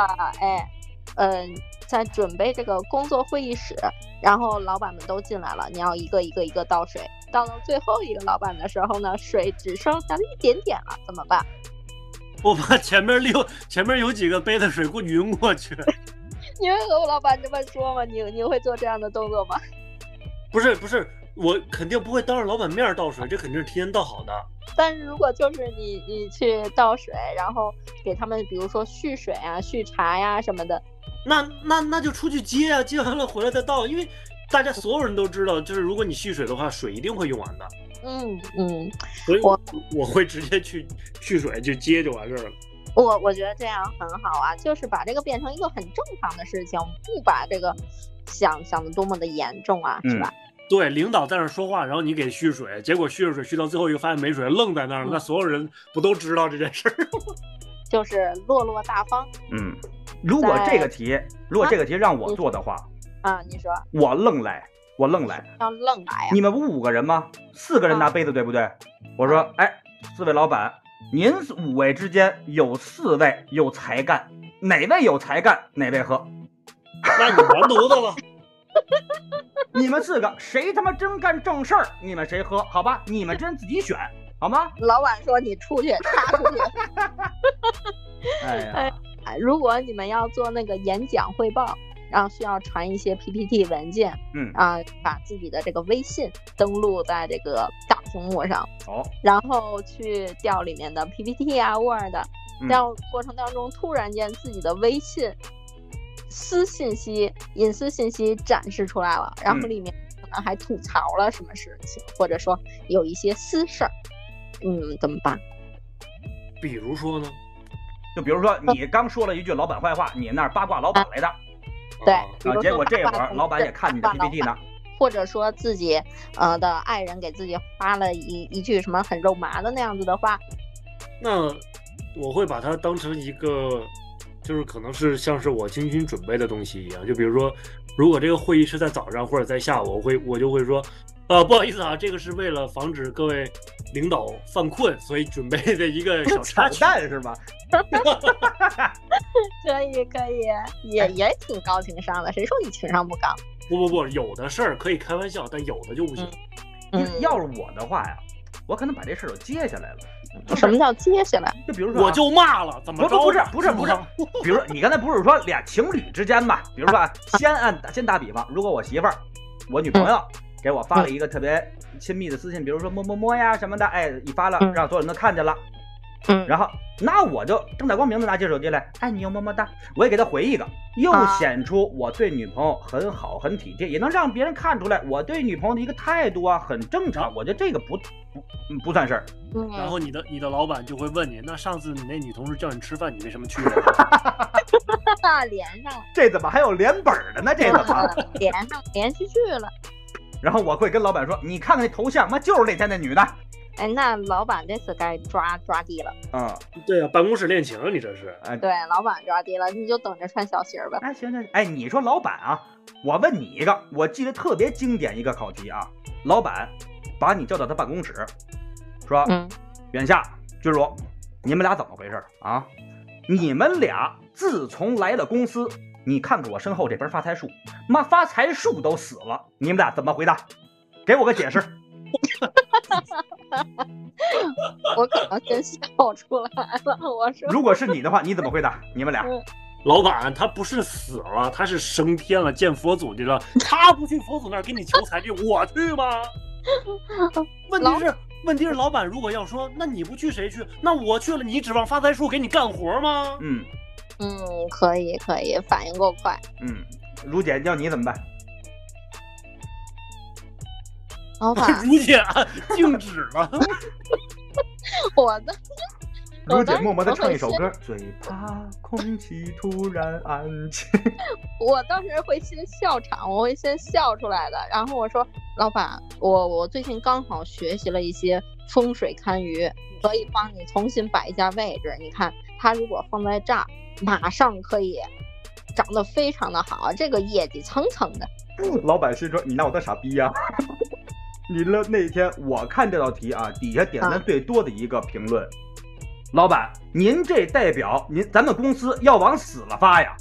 在准备这个工作会议室，然后老板们都进来了，你要一个一个倒水。到了最后一个老板的时候呢，水只剩下了一点点了，怎么办？ 我把前面有几个杯的水给我匀过去。 你会和我老板这么说吗？你会做这样的动作吗？ 不是，我肯定不会当着老板面倒水，这肯定是提前倒好的。 但是如果就是你去倒水，然后给他们比如说续水啊、续茶呀什么的， 那就出去接啊，接完了回来再倒，因为大家所有人都知道，就是如果你续水的话，水一定会用完的。所以我会直接去续水去接就完事儿了。 我觉得这样很好啊，就是把这个变成一个很正常的事情，不把这个想的多么的严重啊，是吧？ 对，领导在那说话，然后你给续水，结果续了水续到最后一个发现没水，愣在那儿了，那所有人不都知道这件事儿吗？ 就是落落大方。 如果这个题让我做的话你说我愣来， 要愣来啊！ 你们不5个人吗？4个人拿杯子，对不对？我说，哎，4位老板，您5位之间有4位有才干，哪位有才干哪位喝。 那你完犊子了。 你们4个谁他妈真干正事儿，你们谁喝，好吧？你们真自己选，好吗？ 老板说你出去，他出去。如果你们要做那个演讲汇报，然后需要传一些 PPT 文件，把自己的这个微信登录在这个大屏幕上，然后去调里面的 PPT 啊 Word，调过程当中突然间自己的微信隐私信息展示出来了，然后里面可能还吐槽了什么事情，或者说有一些私事儿，怎么办？ 比如说呢？ 就比如说你刚说了一句老板坏话，你那儿八卦老板来的， 对， 结果这会儿老板也看你的 PPT 呢， 或者说自己的爱人给自己发了一句什么很肉麻的那样子的话， 那我会把它当成一个，就是可能是像是我精心准备的东西一样。就比如说，如果这个会议是在早上或者在下午，我就会说，不好意思啊，这个是为了防止各位领导犯困，所以准备的一个小插曲， 是吧？ 可以，也挺高情商的。谁说你情商不高？ 不，有的事儿可以开玩笑，但有的就不行。 要是我的话呀，我可能把这事儿就接下来了。 什么叫接下来？ 就比如说， 我就骂了，怎么着？ 不是。比如说，你刚才不是说俩情侣之间嘛？比如说，先打比方，如果我女朋友给我发了一个特别亲密的私信，比如说摸呀什么的，一发了，让所有人都看见了。 然后那我就正大光明的拿起手机来，爱你哟么么哒，我也给他回一个，又显出我对女朋友很好很体贴，也能让别人看出来我对女朋友的一个态度啊很正常，我觉得这个不算事儿。 然后你的老板就会问你，那上次你那女同事叫你吃饭，你为什么去了？ 连上了， 这怎么还有连本的呢？这怎么连上连续剧了？ 然后我会跟老板说，你看看那头像，妈就是那天那女的。 哎，那老板这次该抓地了。 对啊，办公室恋情，你这是。 对，老板抓地了，你就等着穿小鞋吧。 哎，行，哎，你说老板啊，我问你一个，我记得特别经典一个考题啊，老板把你叫到他办公室，说，远夏、君如，你们俩怎么回事啊？你们俩自从来了公司，你看看我身后这边发财树，妈发财树都死了，你们俩怎么回答？给我个解释。 我可能真笑出来了。我说， 如果是你的话，你怎么回答？你们俩？ 老板他不是死了，他是升天了，见佛祖去了。他不去佛祖那儿给你求财去，我去吗？问题是老板如果要说，那你不去谁去？那我去了，你指望发财树给你干活吗？ 可以，反应够快。 如姐要你怎么办？ 老板， 如姐静止了。 如姐默默地唱一首歌，最怕空气突然安静。 我当时会先笑场，我会先笑出来的。然后我说，老板，我最近刚好学习了一些风水堪舆，可以帮你重新摆一下位置。你看，它如果放在这儿，马上可以长得非常的好，这个业绩蹭蹭的。 老板心说，你拿我当傻逼呀？你了那天我看这道题啊，底下点赞最多的一个评论，老板，您这代表咱们公司要往死了发呀？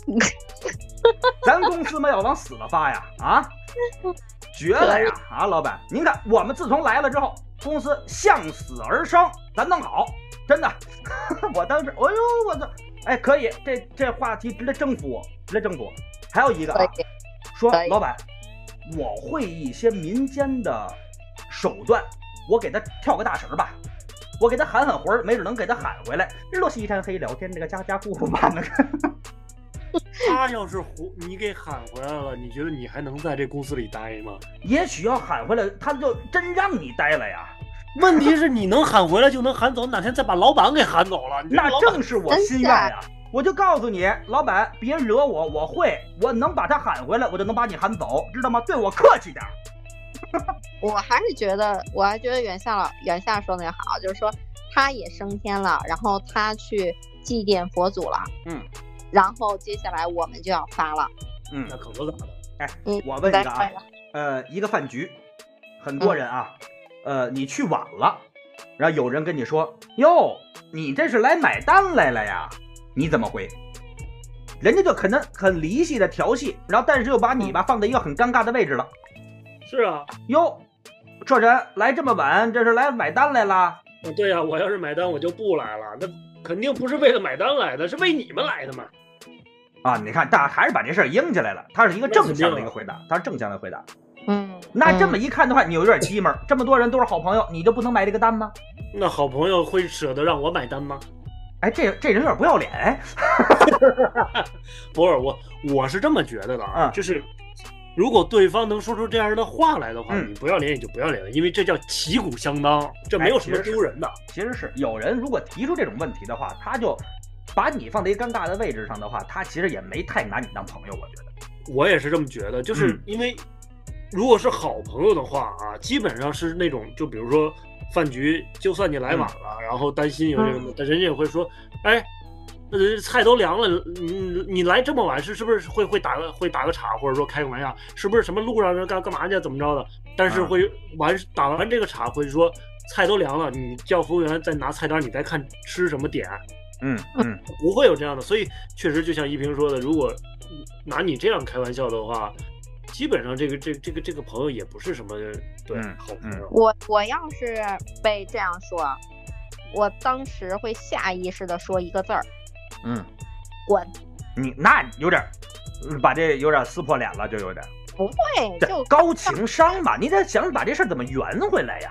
咱公司嘛要往死了发呀？啊，绝了呀！啊，老板，您看我们自从来了之后，公司向死而生，咱弄好，真的。我当时，哎呦，我操！哎，可以，这话题值得征服我，值得征服我。还有一个啊，说老板，我会一些民间的手段，我给他跳个大神吧，我给他喊魂儿，没准能给他喊回来。日落西山黑了天，这个家家户户把那个。 他要是你给喊回来了，你觉得你还能在这公司里待吗？ 也许要喊回来，他就真让你待了呀。 问题是你能喊回来就能喊走，哪天再把老板给喊走了， 那正是我心愿呀。我就告诉你，老板别惹我，我能把他喊回来，我就能把你喊走，知道吗？对我客气点。 我还觉得远夏说的好，就是说他也升天了，然后他去祭奠佛祖了，然后接下来我们就要发了， 那可不咋的。 哎，我问一个啊，一个饭局，很多人啊，你去晚了，然后有人跟你说，哟，你这是来买单来了呀？你怎么回？人家就可能很离戏的调戏，然后但是又把你吧放在一个很尴尬的位置了。 是啊， 哟，这人来这么晚，这是来买单来了？ 对呀，我要是买单我就不来了，那肯定不是为了买单来的，是为你们来的嘛。 啊，你看，大家还是把这事儿应起来了，他是一个正向的一个回答，他是正向的回答。那这么一看的话，你有点鸡门，这么多人都是好朋友，你就不能买这个单吗？ 那好朋友会舍得让我买单吗？ 哎，这人有点不要脸哎。 不是我是这么觉得的啊，就是如果对方能说出这样的话来的话，你不要脸也就不要脸了，因为这叫旗鼓相当，这没有什么丢人的。 其实是有人如果提出这种问题的话，他就把你放在一个尴尬的位置上的话，他其实也没太拿你当朋友，我觉得。 我也是这么觉得，就是因为如果是好朋友的话啊，基本上是那种，就比如说饭局，就算你来晚了，然后担心有这个，但人家也会说，哎，菜都凉了，你来这么晚是不是会打个岔，或者说开个玩笑，是不是什么路上干嘛去怎么着的？但是会打完这个岔会说菜都凉了，你叫服务员再拿菜单，你再看吃什么点。不会有这样的，所以确实就像一平说的，如果拿你这样开玩笑的话，基本上这个朋友也不是什么好朋友。 我要是被这样说，我当时会下意识的说一个字儿，滚。 你那有点把这有点撕破脸了，就有点不会，就高情商吧，你得想把这事怎么圆回来呀。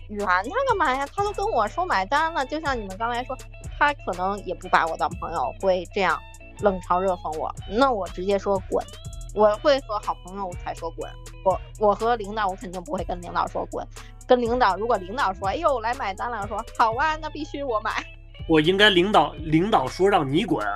圆他干嘛呀？他都跟我说买单了，就像你们刚才说，他可能也不把我当朋友，会这样冷嘲热讽我，那我直接说滚。我会和好朋友才说滚，我和领导我肯定不会跟领导说滚，跟领导如果领导说哎呦来买单了，我说好啊，那必须我买。 我应该领导说让你滚，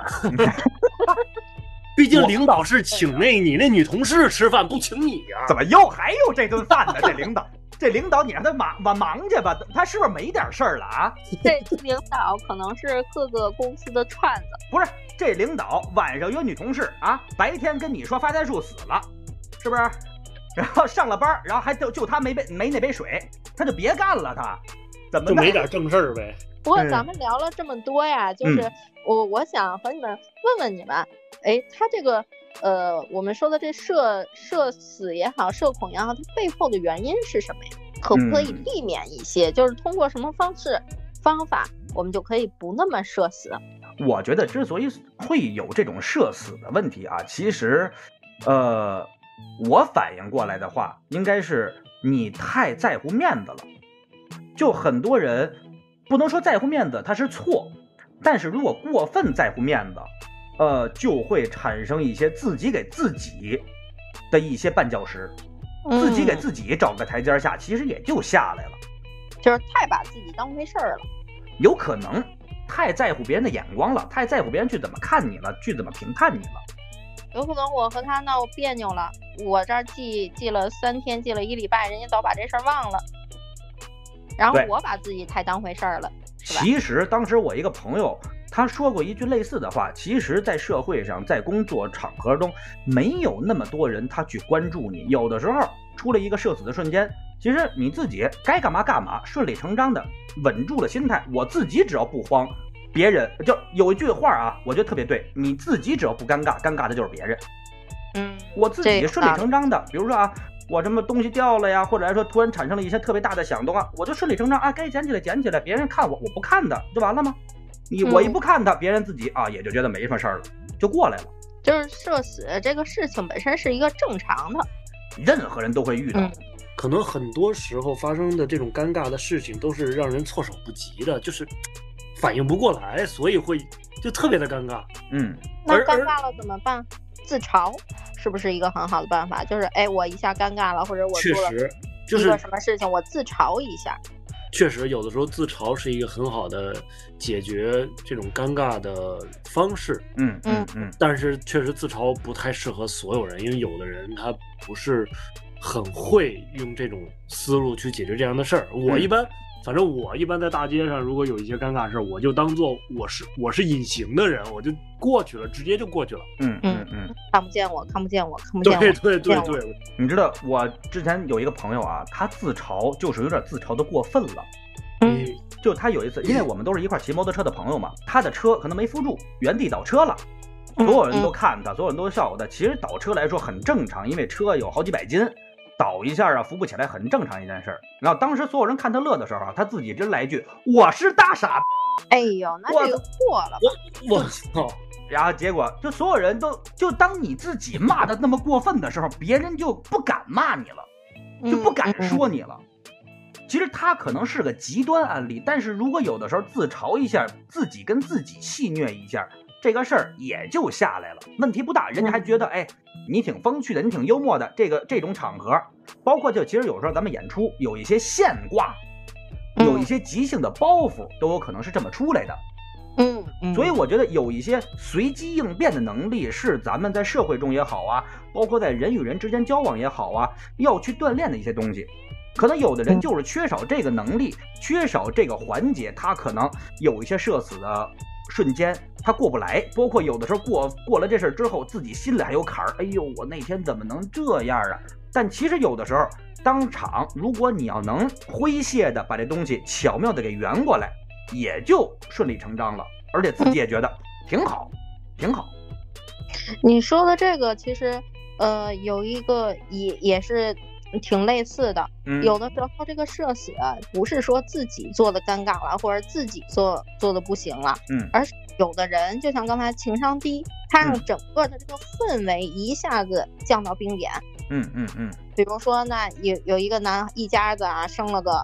毕竟领导是请你那女同事吃饭，不请你啊。 怎么还有这顿饭呢？这领导你让他忙去吧，他是不是没点事儿了啊？ 这领导可能是各个公司的串子。 不是，这领导晚上约女同事啊，白天跟你说发财树死了，是不是？然后上了班，然后还就他没那杯水，他就别干了，他怎么就没点正事儿呗？ 不过咱们聊了这么多呀，就是我想和你们问问你们，哎，他这个我们说的这社死也好，社恐也好，它背后的原因是什么呀？可不可以避免一些？就是通过什么方法，我们就可以不那么社死？ 我觉得之所以会有这种社死的问题啊，其实，我反应过来的话，应该是你太在乎面子了。就很多人不能说在乎面子，它是错，但是如果过分在乎面子，就会产生一些自己给自己的一些绊脚石，自己给自己找个台阶下，其实也就下来了， 就是太把自己当回事儿了， 有可能太在乎别人的眼光了，太在乎别人去怎么看你了，去怎么评判你了。 有可能我和他闹别扭了，我这儿记了3天，记了1礼拜，人家早把这事儿忘了，然后我把自己太当回事儿了，是吧？ 其实当时我一个朋友他说过一句类似的话，其实在社会上，在工作场合中，没有那么多人他去关注你，有的时候出了一个社死的瞬间，其实你自己该干嘛干嘛，顺理成章的稳住了心态，我自己只要不慌，别人就有一句话啊，我觉得特别对，你自己只要不尴尬，尴尬的就是别人。我自己顺理成章的，比如说啊，我什么东西掉了呀，或者来说突然产生了一些特别大的响动啊，我就顺理成章啊，该捡起来，别人看我不看的就完了吗？我一不看他，别人自己啊也就觉得没什么事儿了，就过来了。 就是社死这个事情本身是一个正常的， 任何人都会遇到。 可能很多时候发生的这种尴尬的事情都是让人措手不及的，就是反应不过来，所以会就特别的尴尬。 那尴尬了怎么办？自嘲是不是一个很好的办法？就是哎，我一下尴尬了，或者我做了一个什么事情，我自嘲一下。 确实，有的时候自嘲是一个很好的解决这种尴尬的方式。但是确实自嘲不太适合所有人，因为有的人他不是很会用这种思路去解决这样的事儿。反正我一般在大街上，如果有一些尴尬事儿，我就当做我是隐形的人，我就过去了，直接就过去了。 看不见我。 对。 你知道我之前有一个朋友啊，他自嘲就是有点自嘲的过分了。就他有一次，因为我们都是一块骑摩托车的朋友嘛，他的车可能没扶住，原地倒车了。所有人都看他，所有人都笑他。其实倒车来说很正常，因为车有好几百斤。倒一下啊，扶不起来，很正常一件事儿。然后当时所有人看他乐的时候啊，他自己真来一句：“我是大傻。” 哎呦，那这个过了吧？ 我操！ 然后结果就所有人就当你自己骂的那么过分的时候，别人就不敢骂你了，就不敢说你了。其实他可能是个极端案例，但是如果有的时候自嘲一下，自己跟自己戏谑一下，这个事儿也就下来了，问题不大，人家还觉得哎，你挺风趣的，你挺幽默的。这种场合，包括就其实有时候咱们演出有一些现挂，有一些即兴的包袱，都有可能是这么出来的。所以我觉得有一些随机应变的能力是咱们在社会中也好啊，包括在人与人之间交往也好啊，要去锻炼的一些东西。可能有的人就是缺少这个能力，缺少这个环节，他可能有一些社死的瞬间他过不来，包括有的时候过了这事之后，自己心里还有坎儿，哎呦，我那天怎么能这样啊？但其实有的时候当场，如果你要能诙谐的把这东西巧妙的给圆过来，也就顺理成章了，而且自己也觉得挺好。 你说的这个其实有一个也是挺类似的。有的时候这个社死不是说自己做的尴尬了，或者自己做的不行了，而是有的人就像刚才情商低，他让整个的这个氛围一下子降到冰点。比如说那有一个一家子啊，生了个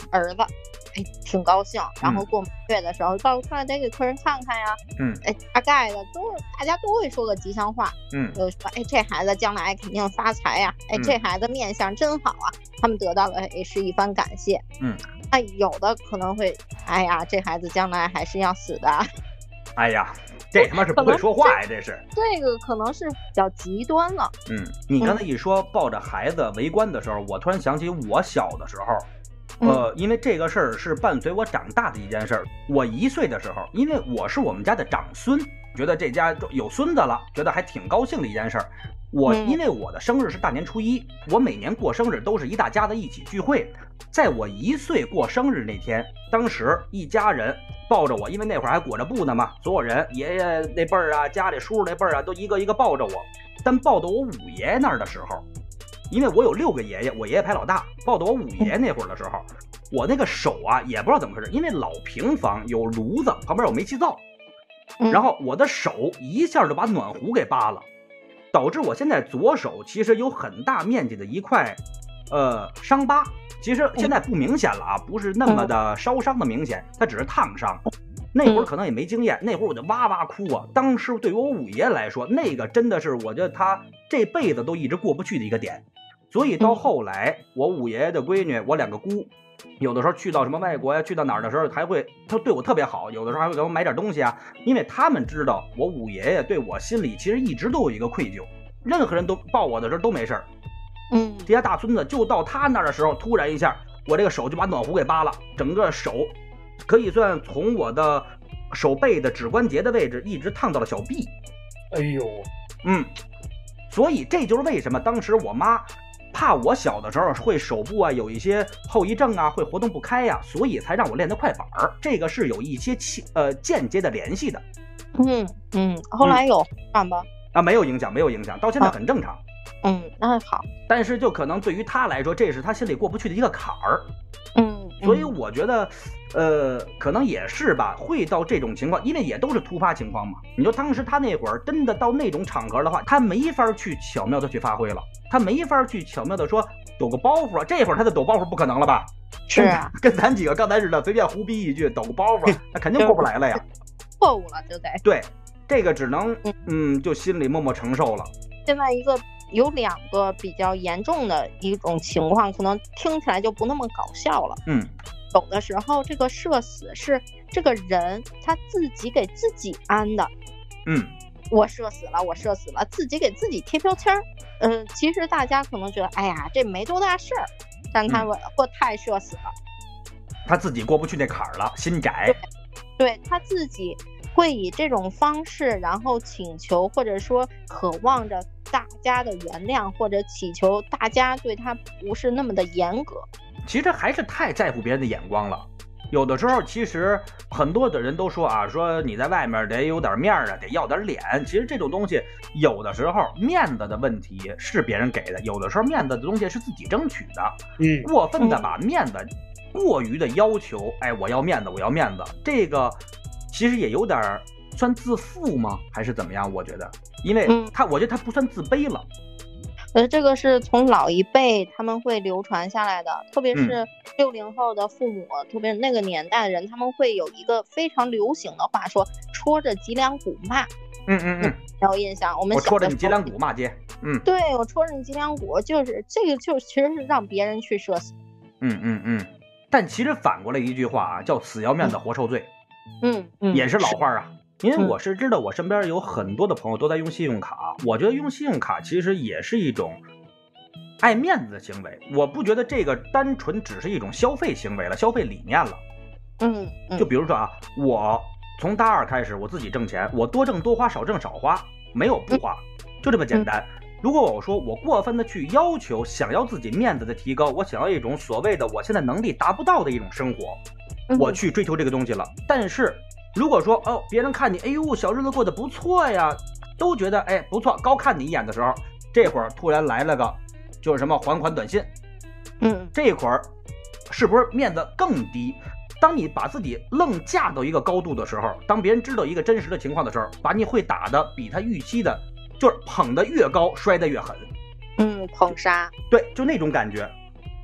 儿子，哎，挺高兴。然后过满月的时候，到出来得给客人看看呀。哎，大概的大家都会说个吉祥话。就说哎，这孩子将来肯定发财呀。哎，这孩子面相真好啊。他们得到了也是一番感谢。那有的可能会，哎呀，这孩子将来还是要死的。 哎呀，这他妈是不会说话呀！这是这个可能是比较极端了。 你刚才一说抱着孩子围观的时候，我突然想起我小的时候，因为这个事儿是伴随我长大的一件事儿。我1岁的时候，因为我是我们家的长孙，觉得这家有孙子了，觉得还挺高兴的一件事儿。因为我的生日是大年初1，我每年过生日都是一大家子一起聚会。在我1岁过生日那天，当时一家人抱着我，因为那会儿还裹着布呢嘛，所有人爷爷那辈儿啊，家里叔叔那辈儿啊，都一个一个抱着我。但抱到我五爷爷那儿的时候，因为我有6个爷爷，我爷爷排老大，抱到我五爷爷那会儿的时候，我那个手啊也不知道怎么回事，因为老平房有炉子，旁边有煤气灶，然后我的手一下就把暖壶给扒了，导致我现在左手其实有很大面积的一块伤疤。其实现在不明显了啊，不是那么的烧伤的明显，它只是烫伤。那会儿可能也没经验，那会儿我就哇哇哭啊。当时对于我五爷来说，那个真的是我觉得他这辈子都一直过不去的一个点。所以到后来，我五爷爷的闺女，我2个姑，有的时候去到什么外国呀，去到哪儿的时候，他对我特别好，有的时候还会给我买点东西啊，因为他们知道我五爷爷对我心里其实一直都有一个愧疚，任何人都抱我的时候都没事儿。这家大孙子就到他那儿的时候，突然一下，我这个手就把暖壶给扒了，整个手可以算从我的手背的指关节的位置一直烫到了小臂。 哎呦， 所以这就是为什么当时我妈怕我小的时候会手部啊有一些后遗症啊，会活动不开呀，所以才让我练得快板儿。这个是有一些间接的联系的。 后来有看吧？ 没有影响，没有影响，到现在很正常。 那好。 但是就可能对于他来说，这是他心里过不去的一个坎儿。所以我觉得，可能也是吧，会到这种情况，因为也都是突发情况嘛。你说当时他那会儿真的到那种场合的话，他没法去巧妙的去发挥了，他没法去巧妙的说抖个包袱啊。这会儿他的抖包袱不可能了吧？ 是啊， 跟咱几个刚才似的，随便胡逼一句抖个包袱，那肯定过不来了呀。 错误了就得对，这个只能就心里默默承受了。 现在有2个比较严重的一种情况，可能听起来就不那么搞笑了。有的时候这个社死是这个人他自己给自己安的。我社死了，自己给自己贴标签儿。其实大家可能觉得，哎呀，这没多大事儿，但他或太社死了， 他自己过不去那坎儿了，心窄。 对，他自己会以这种方式，然后请求或者说渴望着大家的原谅，或者祈求大家对他不是那么的严格。 其实还是太在乎别人的眼光了。有的时候其实很多的人都说啊，说你在外面得有点面啊，得要点脸。其实这种东西有的时候面子的问题是别人给的，有的时候面子的东西是自己争取的。过分的把面子过于的要求，我要面子，我要面子，这个其实也有点算自负吗？还是怎么样？我觉得，因为我觉得他不算自卑了。 这个是从老一辈他们会流传下来的，特别是60后的父母，特别那个年代的人，他们会有一个非常流行的话说，戳着脊梁骨骂。有印象？我戳着你脊梁骨骂街。 对，我戳着你脊梁骨，就是这个，就其实是让别人去社死。 但其实反过来一句话啊，叫死要面子活受罪。也是老话啊。因为我是知道我身边有很多的朋友都在用信用卡，我觉得用信用卡其实也是一种爱面子的行为，我不觉得这个单纯只是一种消费行为了，消费理念了。就比如说啊，我从大2开始我自己挣钱，我多挣多花，少挣少花，没有不花，就这么简单。如果我说我过分的去要求，想要自己面子的提高，我想要一种所谓的我现在能力达不到的一种生活，我去追求这个东西了。但是如果说别人看你，哎呦，小日子过得不错呀，都觉得不错，高看你一眼的时候，这会儿突然来了个就是什么还款短信，这会儿是不是面子更低？当你把自己愣架到一个高度的时候，当别人知道一个真实的情况的时候，把你会打的比他预期的，就是捧得越高，摔得越狠。 捧杀。 对，就那种感觉。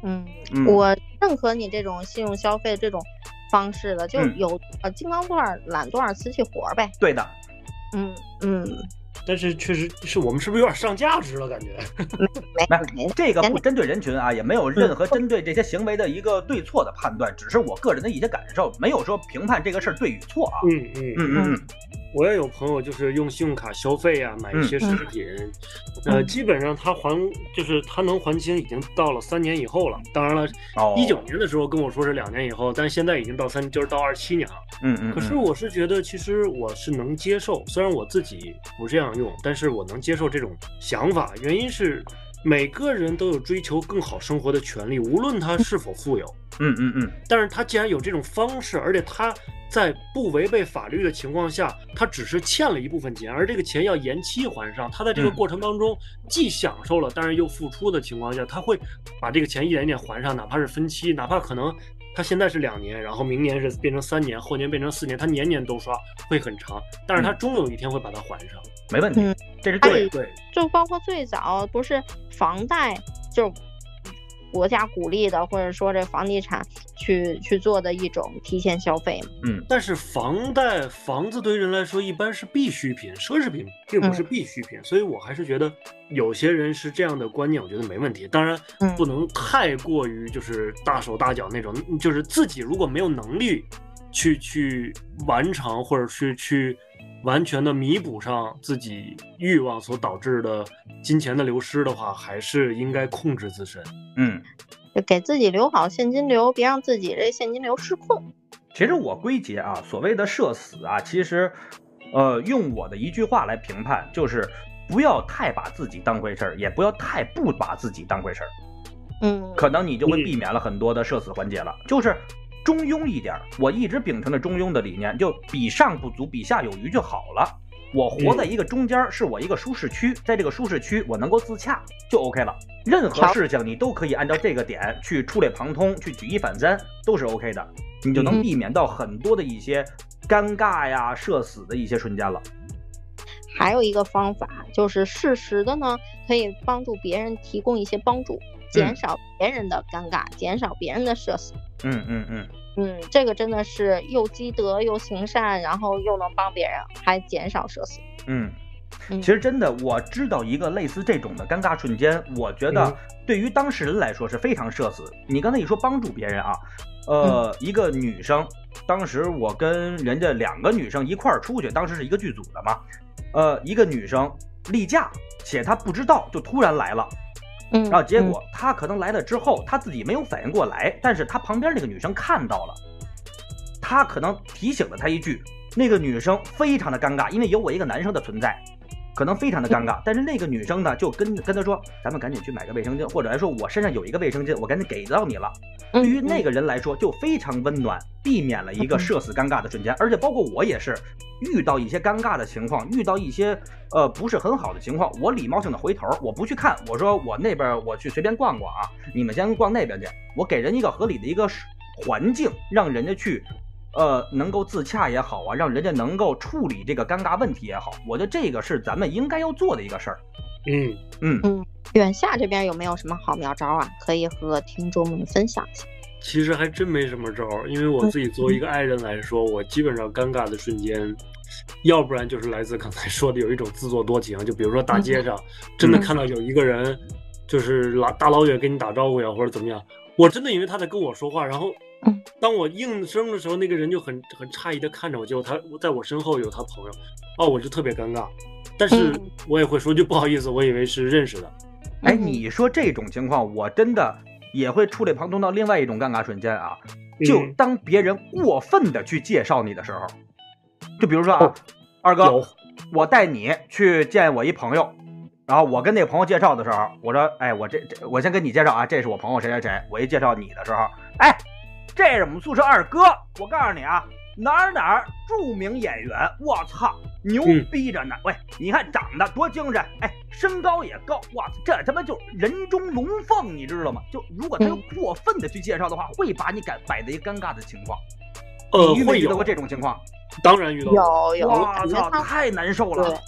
我认可你这种信用消费这种方式的，就有金刚钻揽多少瓷器活呗。 对的。 但是确实是我们是不是有点上价值了？感觉没这个不针对人群啊，也没有任何针对这些行为的一个对错的判断，只是我个人的一些感受，没有说评判这个事儿对与错啊。 我也有朋友就是用信用卡消费啊，买一些奢侈品，基本上他就是他能还清，已经到了3年以后了。当然了，19年的时候跟我说是2年以后，但是现在已经就是到27年了。可是我是觉得，其实我是能接受，虽然我自己不这样用，但是我能接受这种想法。原因是每个人都有追求更好生活的权利，无论他是否富有。但是他既然有这种方式，而且他在不违背法律的情况下，他只是欠了一部分钱，而这个钱要延期还上，他在这个过程当中既享受了，但是又付出的情况下，他会把这个钱一点一点还上，哪怕是分期，哪怕可能他现在是2年，然后明年是变成3年，后年变成4年，他年年都刷，会很长，但是他终有一天会把它还上。 没问题，这是对。 就包括最早不是房贷就国家鼓励的，或者说这房地产去做的一种提前消费嘛。 但是房子对于人来说一般是必需品，奢侈品并不是必需品，所以我还是觉得有些人是这样的观念，我觉得没问题。当然不能太过于就是大手大脚那种，就是自己如果没有能力去完成，或者是去完全的弥补上自己欲望所导致的金钱的流失的话，还是应该控制自身。 就给自己留好现金流，别让自己这现金流失控。 其实我归结啊，所谓的社死啊，其实用我的一句话来评判，就是不要太把自己当回事儿，也不要太不把自己当回事儿。可能你就会避免了很多的社死环节了。就是中庸一点，我一直秉承着中庸的理念，就比上不足，比下有余就好了。我活在一个中间，是我一个舒适区，在这个舒适区我能够自洽就 OK 了。任何事情你都可以按照这个点去触类旁通，去举一反三，都是 OK 的，你就能避免到很多的一些尴尬呀、社死的一些瞬间了。 还有一个方法就是适时的呢，可以帮助别人，提供一些帮助，减少别人的尴尬，减少别人的社死。这个真的是又积德又行善，然后又能帮别人，还减少社死。 其实真的，我知道一个类似这种的尴尬瞬间，我觉得对于当事人来说是非常社死。你刚才一说帮助别人啊，一个女生，当时我跟人家2个女生一块儿出去，当时是一个剧组的嘛，一个女生例假，且她不知道就突然来了。然后结果他可能来了之后，他自己没有反应过来，但是他旁边那个女生看到了，他可能提醒了他一句，那个女生非常的尴尬，因为有我一个男生的存在，可能非常的尴尬。但是那个女生呢，就跟他说，咱们赶紧去买个卫生巾，或者来说我身上有一个卫生巾，我赶紧给到你了。对于那个人来说就非常温暖，避免了一个社死尴尬的瞬间。而且包括我也是遇到一些尴尬的情况，遇到一些不是很好的情况，我礼貌性的回头，我不去看，我说我那边我去随便逛逛啊，你们先逛那边去，我给人一个合理的一个环境，让人家去能够自洽也好啊，让人家能够处理这个尴尬问题也好，我觉得这个是咱们应该要做的一个事儿。 远夏这边有没有什么好妙招啊？可以和听众们分享一下。 其实还真没什么招，因为我自己作为一个爱人来说，我基本上尴尬的瞬间，要不然就是来自刚才说的有一种自作多情，就比如说大街上真的看到有一个人就是大老远跟你打招呼呀，或者怎么样，我真的以为他在跟我说话，然后当我应声的时候，那个人就很诧异的看着我，结果我在我身后有他朋友，我就特别尴尬，但是我也会说句不好意思，我以为是认识的。 你说这种情况，我真的也会触类旁通到另外一种尴尬瞬间啊，就当别人过分的去介绍你的时候，就比如说啊，二哥，我带你去见我一朋友，然后我跟那个朋友介绍的时候，我说，我先跟你介绍啊，这是我朋友谁谁谁，我一介绍你的时候，这是我们宿舍二哥，我告诉你啊，哪儿著名演员，我操，牛逼着呢！喂，你看长得多精神，身高也高，哇，这他妈就人中龙凤，你知道吗？就如果他又过分的去介绍的话，会把你摆在一个尴尬的情况。你遇没遇到过这种情况？ 当然遇到过。 有， 哇操，太难受了。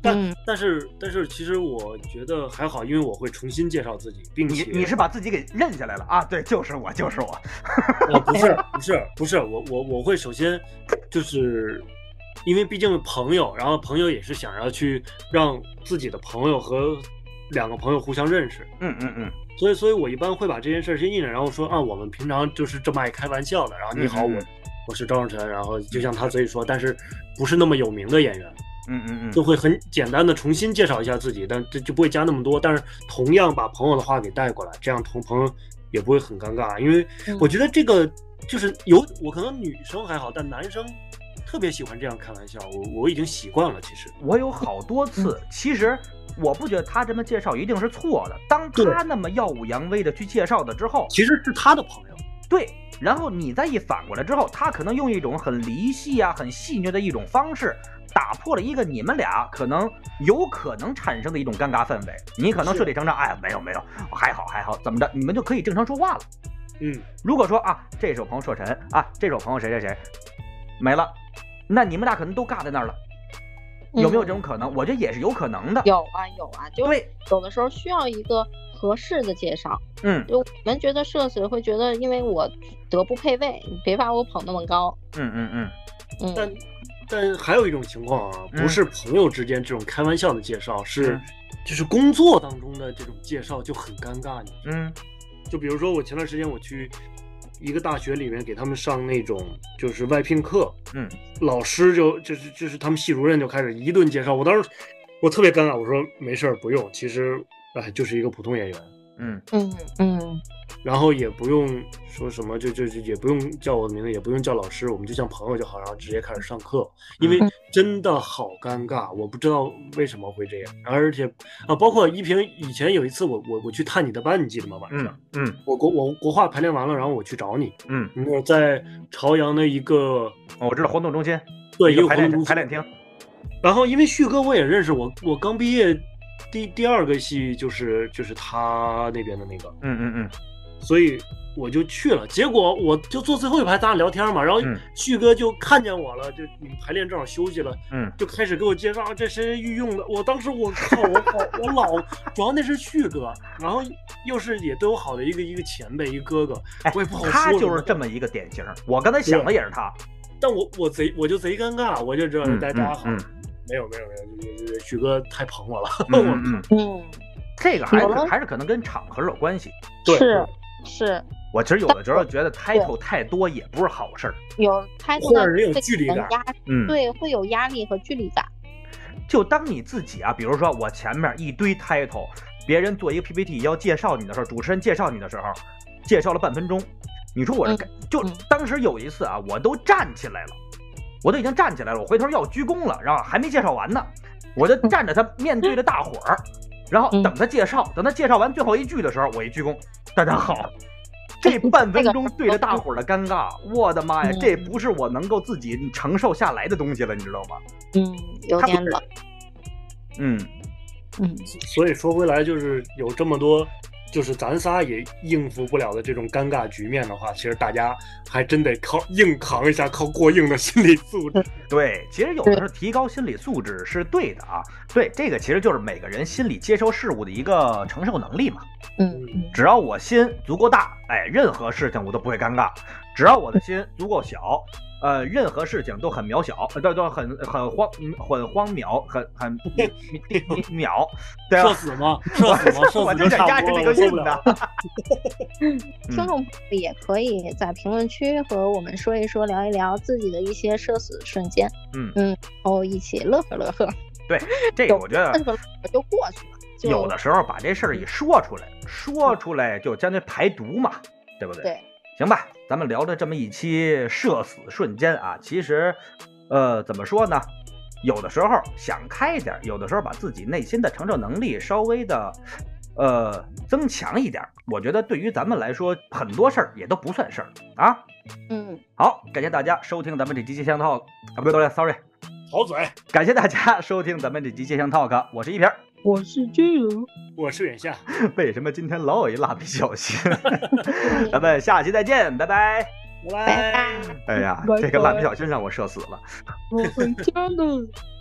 但是其实我觉得还好，因为我会重新介绍自己，并且你是把自己给认下来了啊？对，就是我。 不是，我会首先就是因为毕竟朋友，然后朋友也是想要去让自己的朋友和2个朋友互相认识，所以我一般会把这件事先印着，然后说啊，我们平常就是这么爱开玩笑的，然后你好，我是赵正晨，然后就像他嘴里说，但是不是那么有名的演员。就会很简单的重新介绍一下自己，但这就不会加那么多，但是同样把朋友的话给带过来，这样朋友也不会很尴尬，因为我觉得这个就是我可能女生还好，但男生特别喜欢这样开玩笑，我已经习惯了。其实我有好多次，其实我不觉得他这么介绍一定是错的，当他那么耀武扬威的去介绍的之后， 其实是他的朋友， 对，然后你再一反过来之后，他可能用一种很离戏啊、很戏谑的一种方式，打破了一个你们俩有可能产生的一种尴尬氛围。你可能顺理成章，哎呀，没有，还好，怎么着，你们就可以正常说话了。如果说啊，这是我朋友硕晨啊，这是我朋友谁没了，那你们俩可能都尬在那儿了。有没有这种可能？我觉得也是有可能的。 有啊，就有的时候需要一个合适的介绍。就我们觉得社死会觉得，因为我德不配位，你别把我捧那么高。 但还有一种情况啊，不是朋友之间这种开玩笑的介绍，就是工作当中的这种介绍就很尴尬。就比如说我前段时间我去一个大学里面给他们上那种就是外聘课，老师就是他们系主任就开始一顿介绍，我当时我特别尴尬，我说没事不用，其实就是一个普通演员。然后也不用说什么，就也不用叫我的名字，也不用叫老师，我们就像朋友就好，然后直接开始上课。因为真的好尴尬，我不知道为什么会这样。而且包括依萍以前有一次我去探你的班，你记得吗？晚上，我国画排练完了，然后我去找你，你在朝阳的一个我知道活动中心， 对，一个排练厅。 然后因为旭哥我也认识，我刚毕业第2个戏就是他那边的那个，所以我就去了，结果我就坐最后一排，咱俩聊天嘛，然后旭哥就看见我了，就你们排练正好休息了，就开始给我介绍这谁御用的。我当时我靠，我老主要那是旭哥，然后又是也对我好的一个前辈，一个哥哥，我也不好说。 他就是这么一个典型，我刚才想的也是他， 但我就贼尴尬，我就知道大家好，没有，旭哥太捧我了。 这个还是可能跟场合有关系。 对， 是。 我其实有的时候觉得 title 太多也不是好事儿， 有 title 的人有距离感， 对，会有压力和距离感。 就当你自己啊，比如说我前面一堆 title， 别人做一个 PPT 要介绍你的时候，主持人介绍你的时候，介绍了半分钟，你说我是就当时有一次啊，我都站起来了，我都已经站起来了，我回头要鞠躬了，然后还没介绍完呢，我就站着他面对着大伙儿，然后等他介绍，等他介绍完最后一句的时候，我一鞠躬，大家好。这半分钟对着大伙儿的尴尬，我的妈呀，这不是我能够自己承受下来的东西了，你知道吗？ 有点冷。 所以说回来，就是有这么多，就是咱仨也应付不了的这种尴尬局面的话，其实大家还真得靠硬扛一下，靠过硬的心理素质。 对，其实有的时候提高心理素质是对的啊。对，这个其实就是每个人心理接受事物的一个承受能力嘛。只要我心足够大，任何事情我都不会尴尬；只要我的心足够小，任何事情都很渺小，都很荒渺，很渺。对社死吗？社死我就想压着这个韵的。 听众朋友也可以在评论区和我们说一说，聊一聊自己的一些社死瞬间。然后一起乐呵乐呵。 对，这个我觉得就过去了。 有的时候把这事儿一说出来就将这排毒嘛，对不对？ 对， 行吧，咱们聊了这么一期社死瞬间啊，其实怎么说呢，有的时候想开一点，有的时候把自己内心的承受能力稍微的增强一点，我觉得对于咱们来说很多事儿也都不算事儿啊。好，感谢大家收听咱们这期街巷 talk 啊，不对 sorry， 好嘴， 感谢大家收听咱们这期街巷 talk， 我是一平， 我是巨龙， 我是远夏。 为什么今天老有一蜡笔小新？咱们下期再见，拜拜， 拜拜。 哎呀，这个蜡笔小新让我社死了。 我回家了。